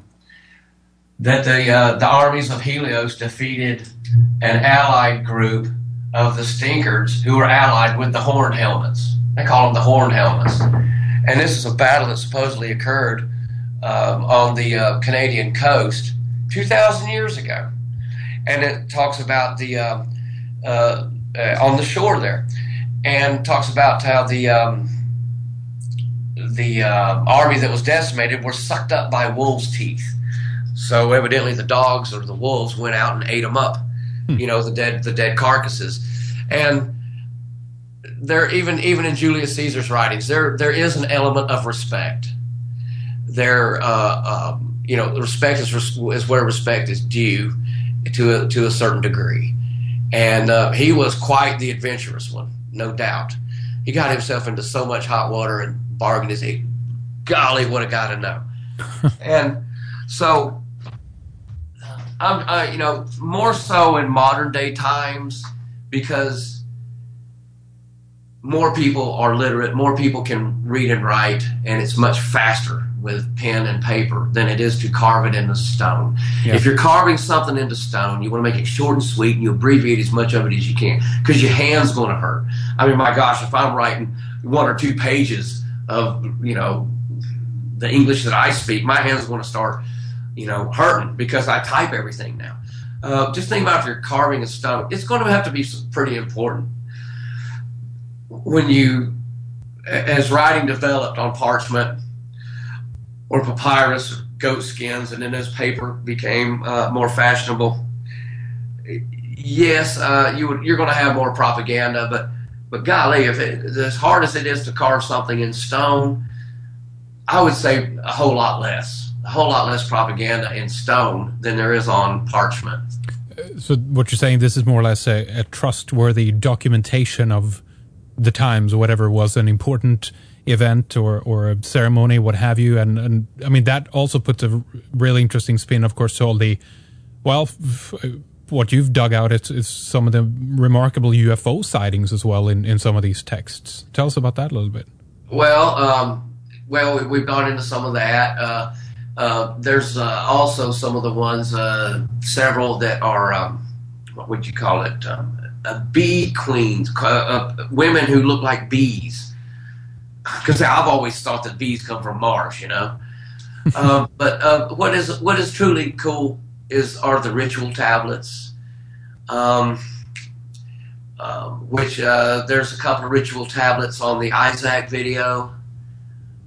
the armies of Helios defeated an allied group of the Stinkards, who were allied with the Horned Helmets. They call them the Horned Helmets. And this is a battle that supposedly occurred on the Canadian coast 2,000 years ago. And it talks about the on the shore there, and talks about how the army that was decimated were sucked up by wolves' teeth. So evidently the dogs or the wolves went out and ate them up, the dead carcasses. And there, even in Julius Caesar's writings, there is an element of respect. There, respect is where respect is due to a certain degree, and he was quite the adventurous one, no doubt. He got himself into so much hot water and bargained his egg. Golly, what a guy to know! And so, I'm, more so in modern day times, because more people are literate, more people can read and write, and it's much faster with pen and paper than it is to carve it into stone. Yeah. If you're carving something into stone, you want to make it short and sweet, and you abbreviate as much of it as you can, because your hand's going to hurt. I mean, my gosh, if I'm writing 1 or 2 pages of, the English that I speak, my hand's going to start, hurting, because I type everything now. Just think about if you're carving a stone. It's going to have to be pretty important. When as writing developed on parchment or papyrus, or goat skins, and then as paper became more fashionable, yes, you're going to have more propaganda. But golly, as hard as it is to carve something in stone, I would say a whole lot less propaganda in stone than there is on parchment. So what you're saying, this is more or less a trustworthy documentation of the times, or whatever was an important event or a ceremony, what have you, and I mean that also puts a really interesting spin, of course, to all the what you've dug out. It's some of the remarkable UFO sightings as well in some of these texts. Tell us about that a little bit. Well, we've gone into some of that. There's also some of the ones, several that are what would you call it? Bee queens, women who look like bees. Because I've always thought that bees come from Mars, But what is truly cool are the ritual tablets, which there's a couple of ritual tablets on the Isaac video,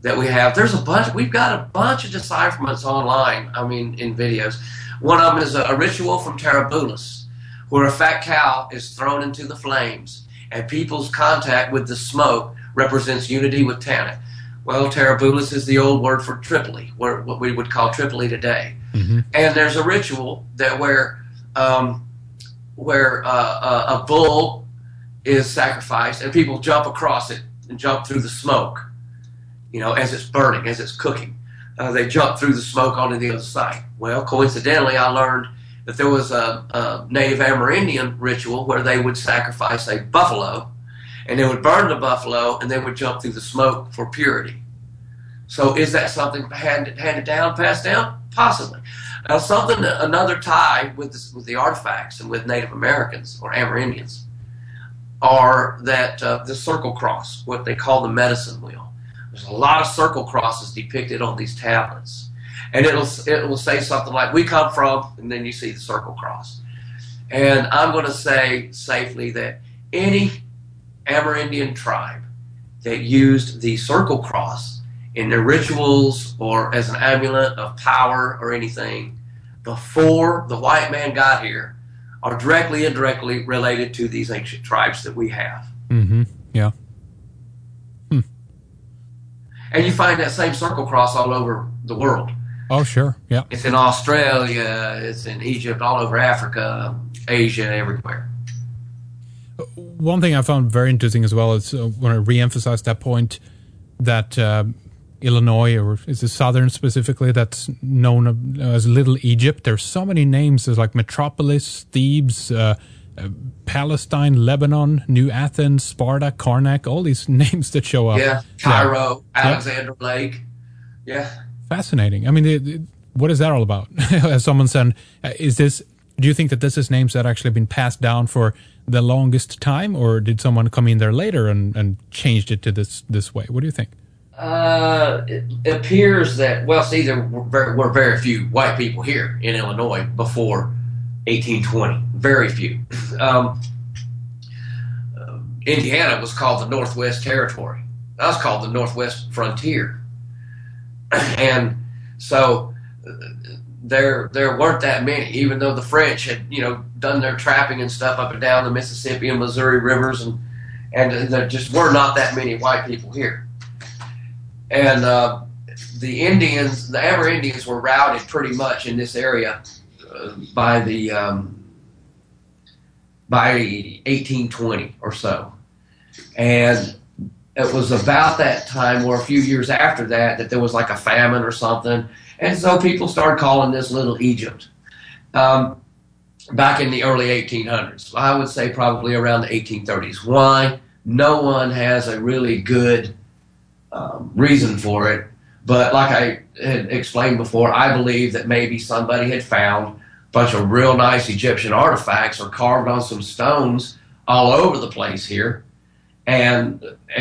that we have. There's a bunch. We've got a bunch of decipherments online. I mean, in videos. One of them is a ritual from Tarabulus, where a fat cow is thrown into the flames, and people's contact with the smoke represents unity with Tanit. Well, Tarabulus is the old word for Tripoli, what we would call Tripoli today. Mm-hmm. And there's a ritual that where a bull is sacrificed, and people jump across it and jump through the smoke, as it's burning, as it's cooking. They jump through the smoke onto the other side. Well, coincidentally, I learned that there was a Native Amerindian ritual where they would sacrifice a buffalo, and they would burn the buffalo, and they would jump through the smoke for purity. So is that something handed down, passed down? Possibly. Now, another tie with the artifacts and with Native Americans or Amerindians are that the circle cross, what they call the medicine wheel. There's a lot of circle crosses depicted on these tablets. And it will say something like, we come from, and then you see the circle cross. And I'm going to say safely that any Amerindian tribe that used the circle cross in their rituals or as an amulet of power or anything before the white man got here are directly and indirectly related to these ancient tribes that we have. Mm-hmm. Yeah. And you find that same circle cross all over the world. Oh, sure. Yeah. It's in Australia, it's in Egypt, all over Africa, Asia, everywhere. One thing I found very interesting as well is when I re-emphasize that point that Illinois, or is it Southern specifically, that's known as Little Egypt. There's so many names. There's like Metropolis, Thebes, Palestine, Lebanon, New Athens, Sparta, Karnak, all these names that show up. Yeah, Cairo, Alexander Lake. Yeah. Fascinating. I mean, what is that all about? As someone said, do you think that this is names that actually been passed down for the longest time, or did someone come in there later and changed it to this way? What do you think? It appears that, there were very few white people here in Illinois before 1820. Very few. Indiana was called the Northwest Territory. That was called the Northwest Frontier. And so there weren't that many, even though the French had, done their trapping and stuff up and down the Mississippi and Missouri rivers, and there just were not that many white people here. And the Amerindians were routed pretty much in this area by 1820 or so. And it was about that time, or a few years after that there was like a famine or something. And so people started calling this Little Egypt. Back in the early 1800s, I would say probably around the 1830s. Why? No one has a really good reason for it. But like I had explained before, I believe that maybe somebody had found a bunch of real nice Egyptian artifacts or carved on some stones all over the place here. And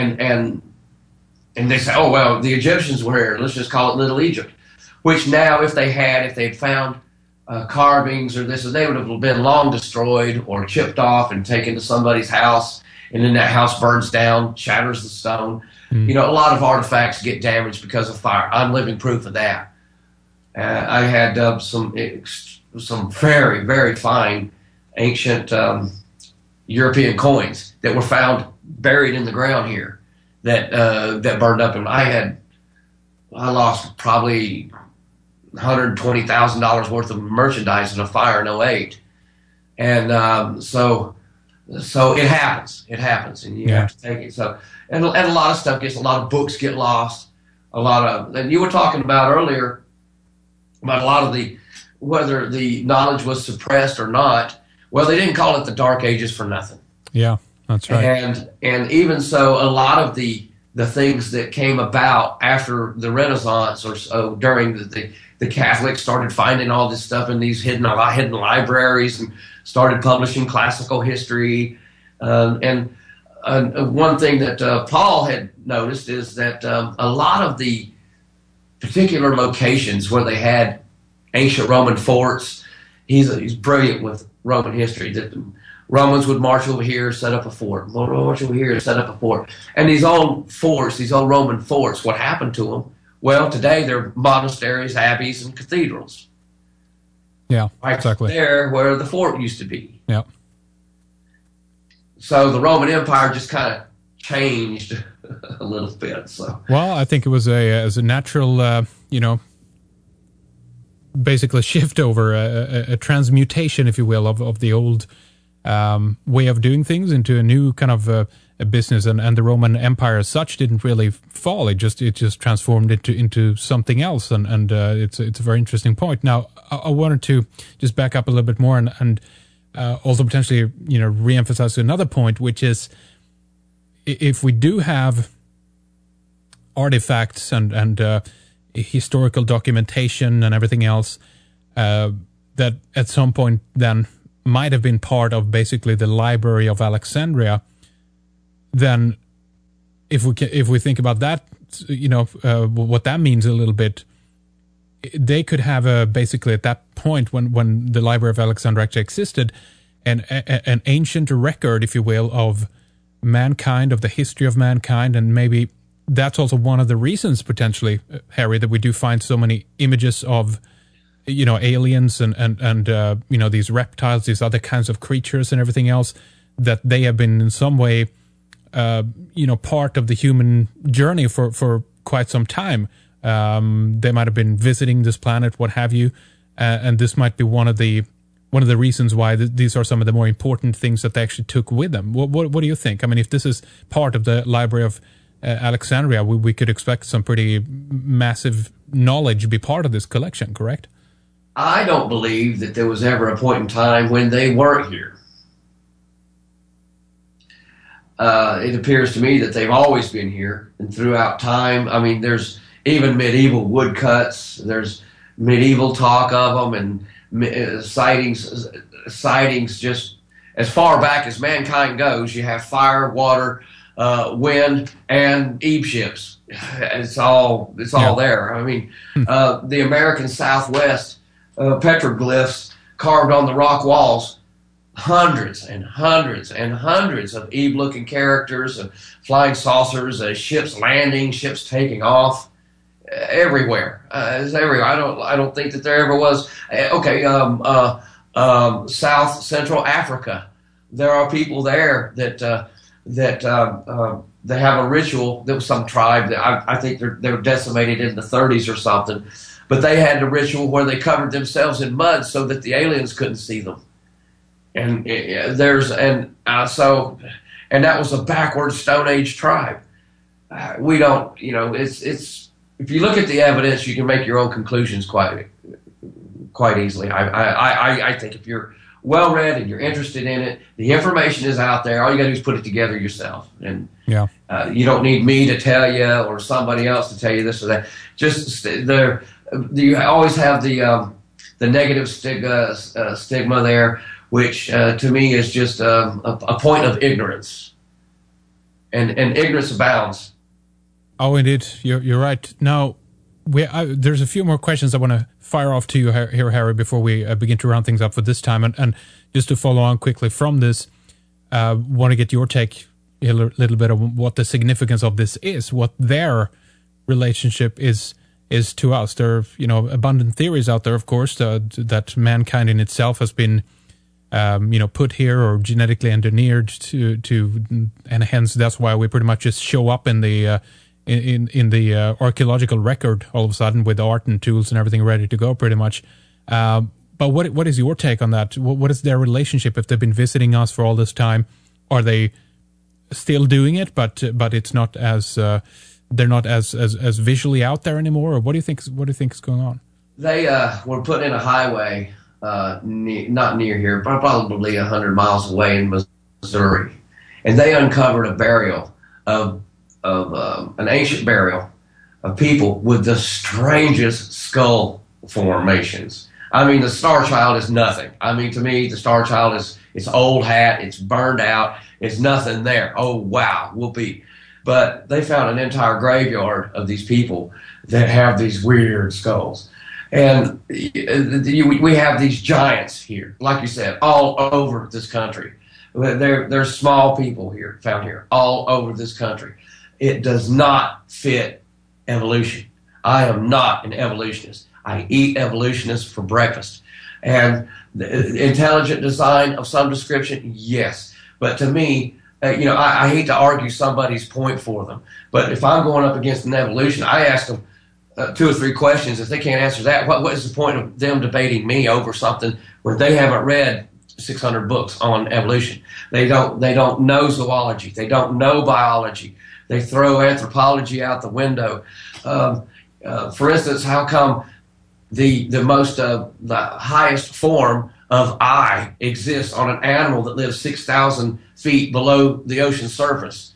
they say, oh, well, the Egyptians were here. Let's just call it Little Egypt. Which now, if they'd found carvings or this, they would have been long destroyed or chipped off and taken to somebody's house, and then that house burns down, shatters the stone. A lot of artifacts get damaged because of fire. I'm living proof of that. I had some very, very fine ancient European coins that were found buried in the ground here that burned up, and I lost probably $120,000 worth of merchandise in a fire in 2008. And so it happens, and you have to take it. So and a lot of stuff a lot of books get lost, and you were talking about earlier about a lot of whether the knowledge was suppressed or not. Well, they didn't call it the Dark Ages for nothing. Yeah, that's right. And even so, a lot of the things that came about after the Renaissance or so, during the Catholics started finding all this stuff in these hidden libraries and started publishing classical history. And one thing that Paul had noticed is that a lot of the particular locations where they had ancient Roman forts, he's brilliant with Roman history, that Romans would march over here, set up a fort. March over here, set up a fort. And these old forts, these old Roman forts, what happened to them? Well, today they're monasteries, abbeys, and cathedrals. Yeah, right exactly. There where the fort used to be. Yeah. So the Roman Empire just kind of changed a little bit. So. Well, I think it was as a natural, basically shift over, a transmutation, if you will, of the old way of doing things into a new kind of a business, and the Roman Empire as such didn't really fall. It just transformed into something else, and it's a very interesting point. Now, I wanted to just back up a little bit more and also potentially reemphasize another point, which is if we do have artifacts and historical documentation and everything else that at some point then might have been part of basically the Library of Alexandria, then if we think about that, what that means a little bit, they could have basically at that point when the Library of Alexandria actually existed, an ancient record, if you will, of mankind, of the history of mankind, and maybe that's also one of the reasons potentially, Harry, that we do find so many images of aliens and these reptiles, these other kinds of creatures and everything else, that they have been in some way part of the human journey for quite some time. They might have been visiting this planet, what have you, and this might be one of the reasons why these are some of the more important things that they actually took with them. What do you think? I mean, if this is part of the Library of Alexandria, we could expect some pretty massive knowledge be part of this collection, correct? I don't believe that there was ever a point in time when they weren't here. It appears to me that they've always been here, and throughout time. I mean, there's even medieval woodcuts. There's medieval talk of them, and sightings just as far back as mankind goes. You have fire, water, wind, and Eve ships. It's all there. I mean, the American Southwest petroglyphs carved on the rock walls. Hundreds and hundreds and hundreds of Eve-looking characters, flying saucers, ships landing, ships taking off, everywhere. It's everywhere. I don't think that there ever was. South Central Africa, there are people there that they have a ritual. There was some tribe that I think they were decimated in the 30s or something, but they had a ritual where they covered themselves in mud so that the aliens couldn't see them. And that was a backward Stone Age tribe. We don't, it's if you look at the evidence, you can make your own conclusions quite easily. I think if you're well read and you're interested in it, the information is out there. All you got to do is put it together yourself, and you don't need me to tell you or somebody else to tell you this or that. Just you always have the negative stigma there, which to me is just a point of ignorance, and ignorance abounds. Oh, indeed, you're right. Now, there's a few more questions I want to fire off to you here, Harry, before we begin to round things up for this time. And just to follow on quickly from this, want to get your take a little bit of what the significance of this is, what their relationship is to us. There are abundant theories out there, of course, that mankind in itself has been put here or genetically engineered to, and hence that's why we pretty much just show up in the archaeological record all of a sudden with art and tools and everything ready to go, pretty much. But what is your take on that? What is their relationship? If they've been visiting us for all this time, are they still doing it? But it's not as they're not as visually out there anymore. Or what do you think is going on? They were put in a highway. Not near here, but probably 100 miles away in Missouri, and they uncovered a burial of an ancient burial of people with the strangest skull formations. I mean, the Star Child is nothing. I mean, to me, the Star Child it's old hat, it's burned out, it's nothing there. Oh wow, whoopee! But they found an entire graveyard of these people that have these weird skulls. And we have these giants here, like you said, all over this country. There's small people here, found here, all over this country. It does not fit evolution. I am not an evolutionist. I eat evolutionists for breakfast. And the intelligent design of some description, yes. But to me, I hate to argue somebody's point for them. But if I'm going up against an evolution, I ask them 2 or 3 questions. If they can't answer that, what is the point of them debating me over something where they haven't read 600 books on evolution? They don't know zoology. They don't know biology. They throw anthropology out the window. For instance, how come the highest form of eye exists on an animal that lives 6,000 feet below the ocean surface?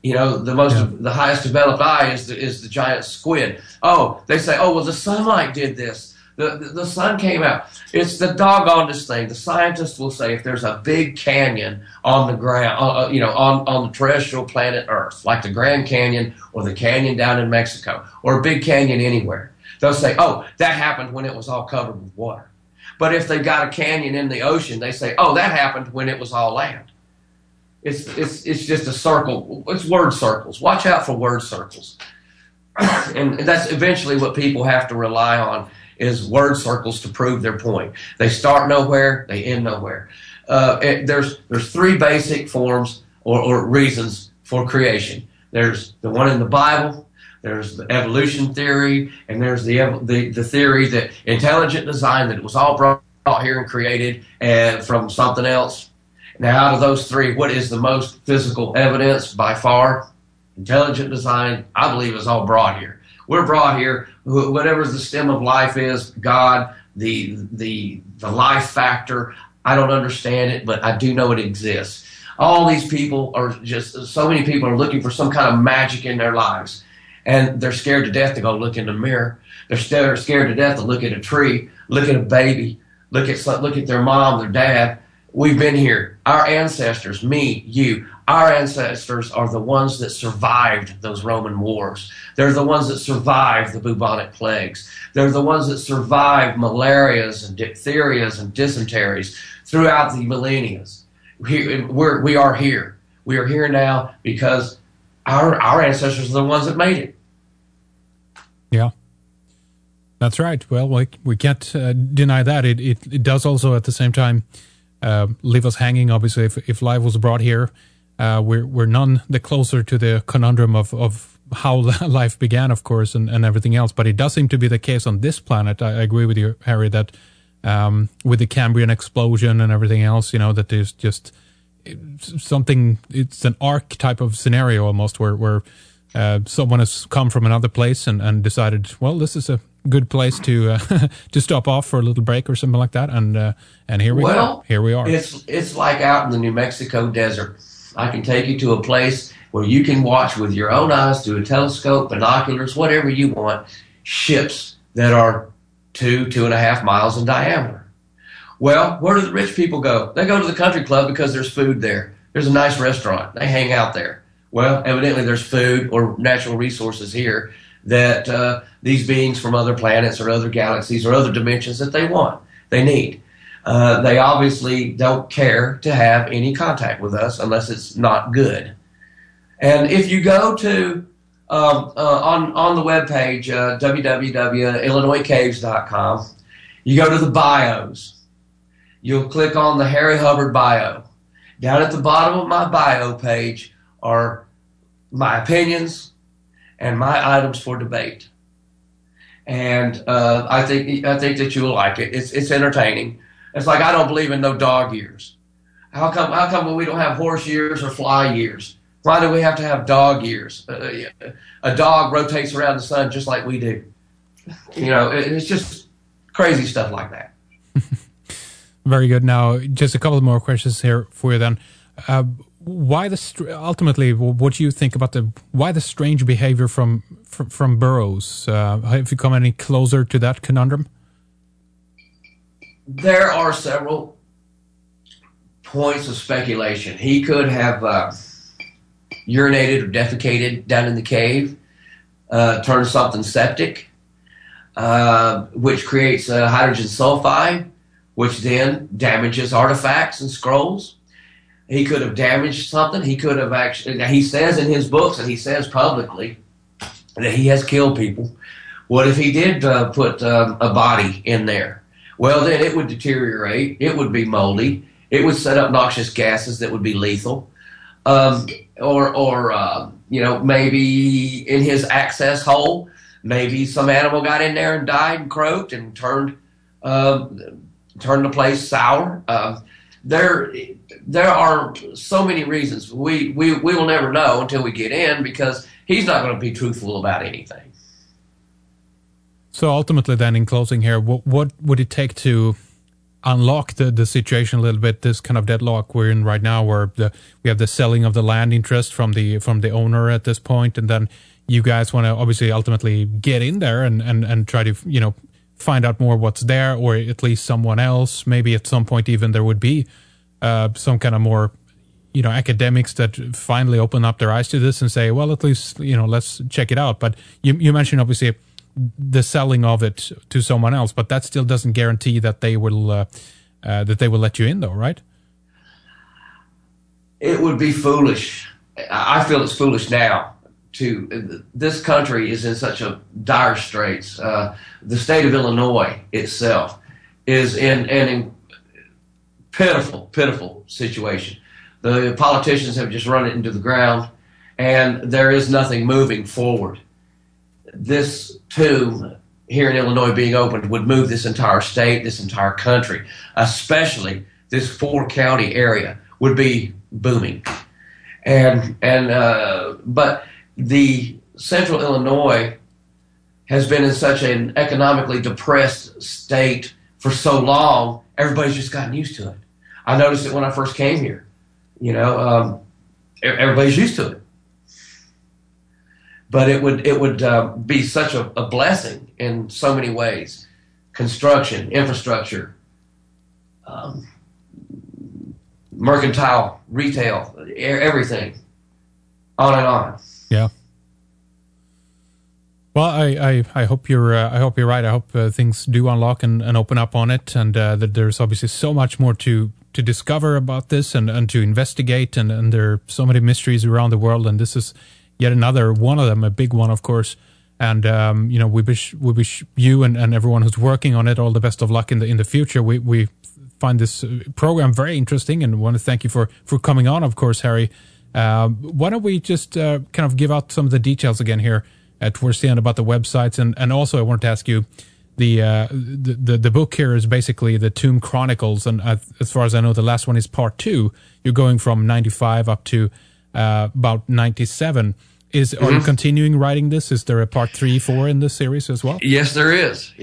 The highest developed eye is the giant squid. Oh, they say, well, the sunlight did this. The sun came out. It's the doggonest thing. The scientists will say if there's a big canyon on the ground, on the terrestrial planet Earth, like the Grand Canyon or the canyon down in Mexico or a big canyon anywhere, they'll say, oh, that happened when it was all covered with water. But if they've got a canyon in the ocean, they say, oh, that happened when it was all land. It's just a circle. It's word circles. Watch out for word circles. And that's eventually what people have to rely on, is word circles to prove their point. They start nowhere, they end nowhere. There's 3 basic forms or reasons for creation. There's the one in the Bible, there's the evolution theory, and there's the theory that intelligent design, that it was all brought here and created from something else. Now, out of those 3, what is the most physical evidence by far? Intelligent design, I believe, is all brought here. We're brought here, whatever the stem of life is, God, the life factor. I don't understand it, but I do know it exists. All these people so many people are looking for some kind of magic in their lives. And they're scared to death to go look in the mirror. They're scared to death to look at a tree, look at a baby, look at their mom, their dad. We've been here. Our ancestors, me, you, our ancestors are the ones that survived those Roman wars. They're the ones that survived the bubonic plagues. They're the ones that survived malarias and diphtherias and dysenteries throughout the millennia. We are here. We are here now because our ancestors are the ones that made it. Yeah. That's right. Well, we can't deny that. It does also at the same time leave us hanging. Obviously, if life was brought here, we're none the closer to the conundrum of how life began, of course, and everything else. But it does seem to be the case on this planet. I agree with you, Harry, that with the Cambrian explosion and everything else, that there's just something. It's an arc type of scenario almost where someone has come from another place and decided, well, this is a good place to stop off for a little break or something like that, and here we go. Here we are. It's like out in the New Mexico desert. I can take you to a place where you can watch with your own eyes through a telescope, binoculars, whatever you want, ships that are 2.5 miles in diameter. Well, where do the rich people go? They go to the country club because there's food there. There's a nice restaurant. They hang out there. Well, evidently there's food or natural resources here that these beings from other planets or other galaxies or other dimensions that they need. They obviously don't care to have any contact with us unless it's not good. And if you go to on the webpage www.illinoiscaves.com, you go to the bios. You'll click on the Harry Hubbard bio. Down at the bottom of my bio page are my opinions and my items for debate. And I think that you'll like it. It's entertaining. It's like, I don't believe in no dog years. How come we don't have horse years or fly years? Why do we have to have dog years? A dog rotates around the sun just like we do. It's just crazy stuff like that. Very good. Now, just a couple more questions here for you then. Why ultimately, what do you think about why the strange behavior from Burroughs? Have you come any closer to that conundrum? There are several points of speculation. He could have urinated or defecated down in the cave, turned something septic, which creates hydrogen sulfide, which then damages artifacts and scrolls. He could have damaged something. He could have actually. Now he says in his books, and he says publicly, that he has killed people. What if he did put a body in there? Well, then it would deteriorate. It would be moldy. It would set up noxious gases that would be lethal. Maybe in his access hole, maybe some animal got in there and died and croaked and turned the place sour. There are so many reasons. We will never know until we get in, because he's not going to be truthful about anything. So ultimately then, in closing here, what would it take to unlock the situation a little bit, this kind of deadlock we're in right now, where we have the selling of the land interest from the owner at this point, and then you guys want to obviously ultimately get in there and try to, find out more what's there, or at least someone else. Maybe at some point even there would be some kind of more, academics that finally open up their eyes to this and say, well, at least, let's check it out. But you mentioned obviously the selling of it to someone else, but that still doesn't guarantee that they will let you in, though, right? It would be foolish. I feel it's foolish now. This country is in such a dire straits. The state of Illinois itself is in an pitiful situation. The politicians have just run it into the ground, and there is nothing moving forward. This tomb here in Illinois being opened would move this entire state, this entire country, especially this 4-county area would be booming. But the central Illinois has been in such an economically depressed state for so long, everybody's just gotten used to it. I noticed it when I first came here. Everybody's used to it. But it would be such a blessing in so many ways. Construction, infrastructure, mercantile, retail, everything, on and on. Yeah. Well, I hope you're right. I hope things do unlock and open up on it, and that there's obviously so much more to discover about this and to investigate, and there are so many mysteries around the world, and this is yet another one of them, a big one, of course. And we wish you and everyone who's working on it all the best of luck in the future. We find this program very interesting, and want to thank you for coming on, of course, Harry. Why don't we just kind of give out some of the details again here towards the end about the websites, and also I wanted to ask you, the book here is basically the Tomb Chronicles, and as far as I know, the last one is part 2. You're going from 95 up to about 97. Are you continuing writing this? Is there a part 3, 4 in this series as well? Yes, there is.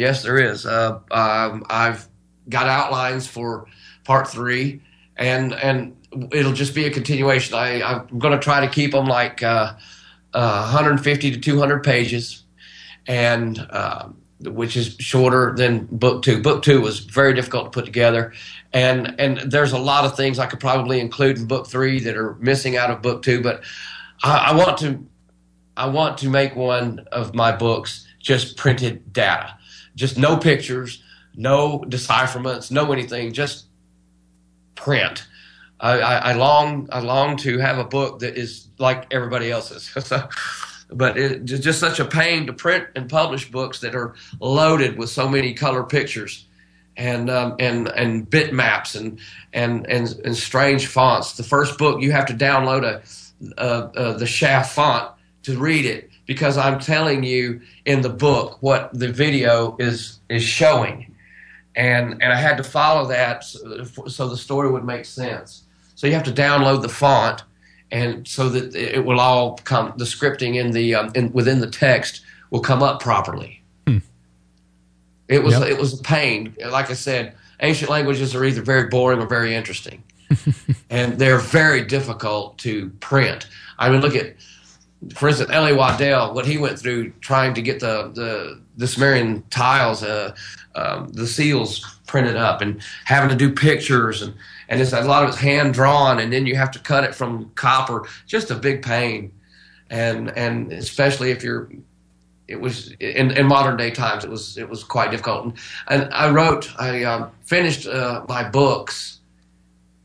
I've got outlines for part 3, and it'll just be a continuation. I'm going to try to keep them like 150 to 200 pages, and which is shorter than book 2. Book 2 was very difficult to put together, and there's a lot of things I could probably include in book 3 that are missing out of book 2. But I want to make one of my books just printed data, just no pictures, no decipherments, no anything, just print. I long to have a book that is like everybody else's. But it's just such a pain to print and publish books that are loaded with so many color pictures and bitmaps and strange fonts. The first book, you have to download the Shaft font to read it, because I'm telling you in the book what the video is showing, and I had to follow that so the story would make sense. So you have to download the font, and so that it will all come. The scripting within the text will come up properly. It was a pain. Like I said, ancient languages are either very boring or very interesting, and they're very difficult to print. I mean, look at, for instance, L.A. Waddell, what he went through trying to get the Sumerian tiles, the seals printed up, and having to do pictures, and it's a lot of it's hand drawn, and then you have to cut it from copper. Just a big pain, and especially if it was in modern day times, it was quite difficult. And I finished my books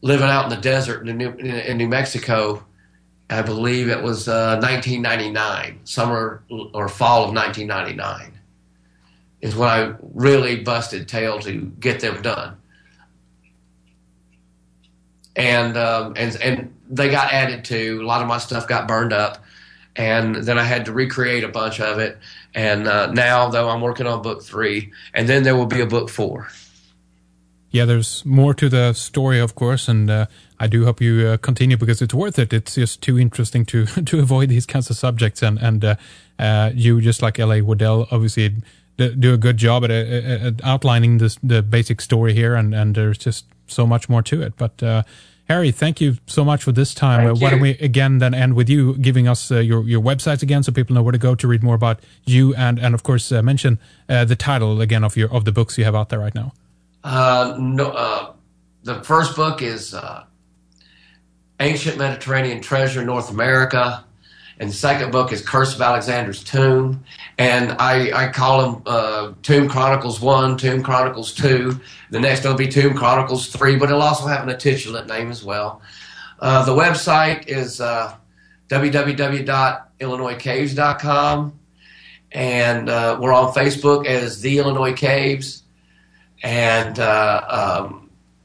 living out in the desert in New Mexico. I believe it was 1999, summer or fall of 1999, is when I really busted tail to get them done. And they got added to. A lot of my stuff got burned up, and then I had to recreate a bunch of it. And now, though, I'm working on book 3, and then there will be a book 4. Yeah, there's more to the story, of course, and I do hope you continue because it's worth it. It's just too interesting to avoid these kinds of subjects, and you, just like L.A. Waddell, obviously do a good job at outlining the basic story here, and there's just so much more to it. But Harry, thank you so much for this time. Why don't we again then end with you giving us your websites again, so people know where to go to read more about you, and of course mention the title again of the books you have out there right now. The first book is Ancient Mediterranean Treasure, North America, and the second book is Curse of Alexander's Tomb. And I call them Tomb Chronicles 1, Tomb Chronicles 2. The next will be Tomb Chronicles 3, but it'll also have an titular name as well. The website is www.illinoiscaves.com, and we're on Facebook as The Illinois Caves. And our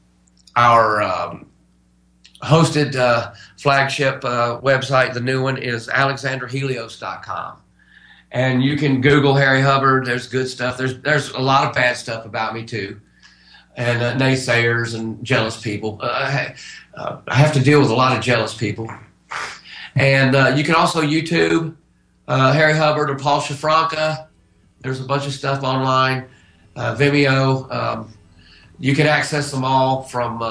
hosted flagship website, the new one, is alexanderhelios.com. And you can Google Harry Hubbard. There's good stuff. There's a lot of bad stuff about me, too. And naysayers and jealous people. I have to deal with a lot of jealous people. And you can also YouTube Harry Hubbard or Paul Shafranca. There's a bunch of stuff online. Vimeo. You can access them all from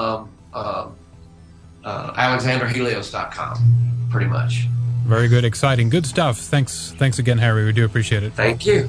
alexanderhelios.com, pretty much. Very good, exciting, good stuff. Thanks again, Harry. We do appreciate it. Thank you.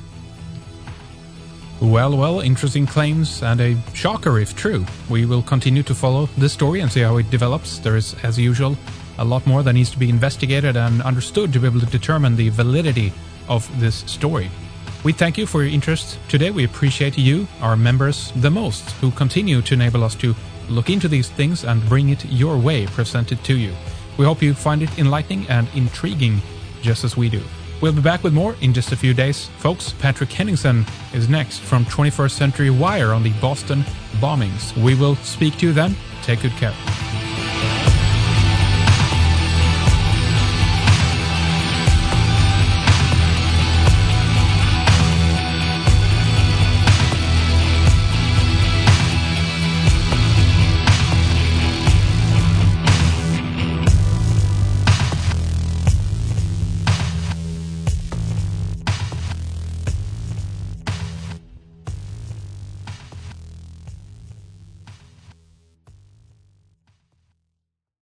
Well, interesting claims and a shocker if true. We will continue to follow this story and see how it develops. There is, as usual, a lot more that needs to be investigated and understood to be able to determine the validity of this story. We thank you for your interest today. We appreciate you, our members, the most, who continue to enable us to look into these things and bring it your way, presented to you. We hope you find it enlightening and intriguing, just as we do. We'll be back with more in just a few days. Folks, Patrick Henningsen is next from 21st Century Wire on the Boston bombings. We will speak to you then. Take good care.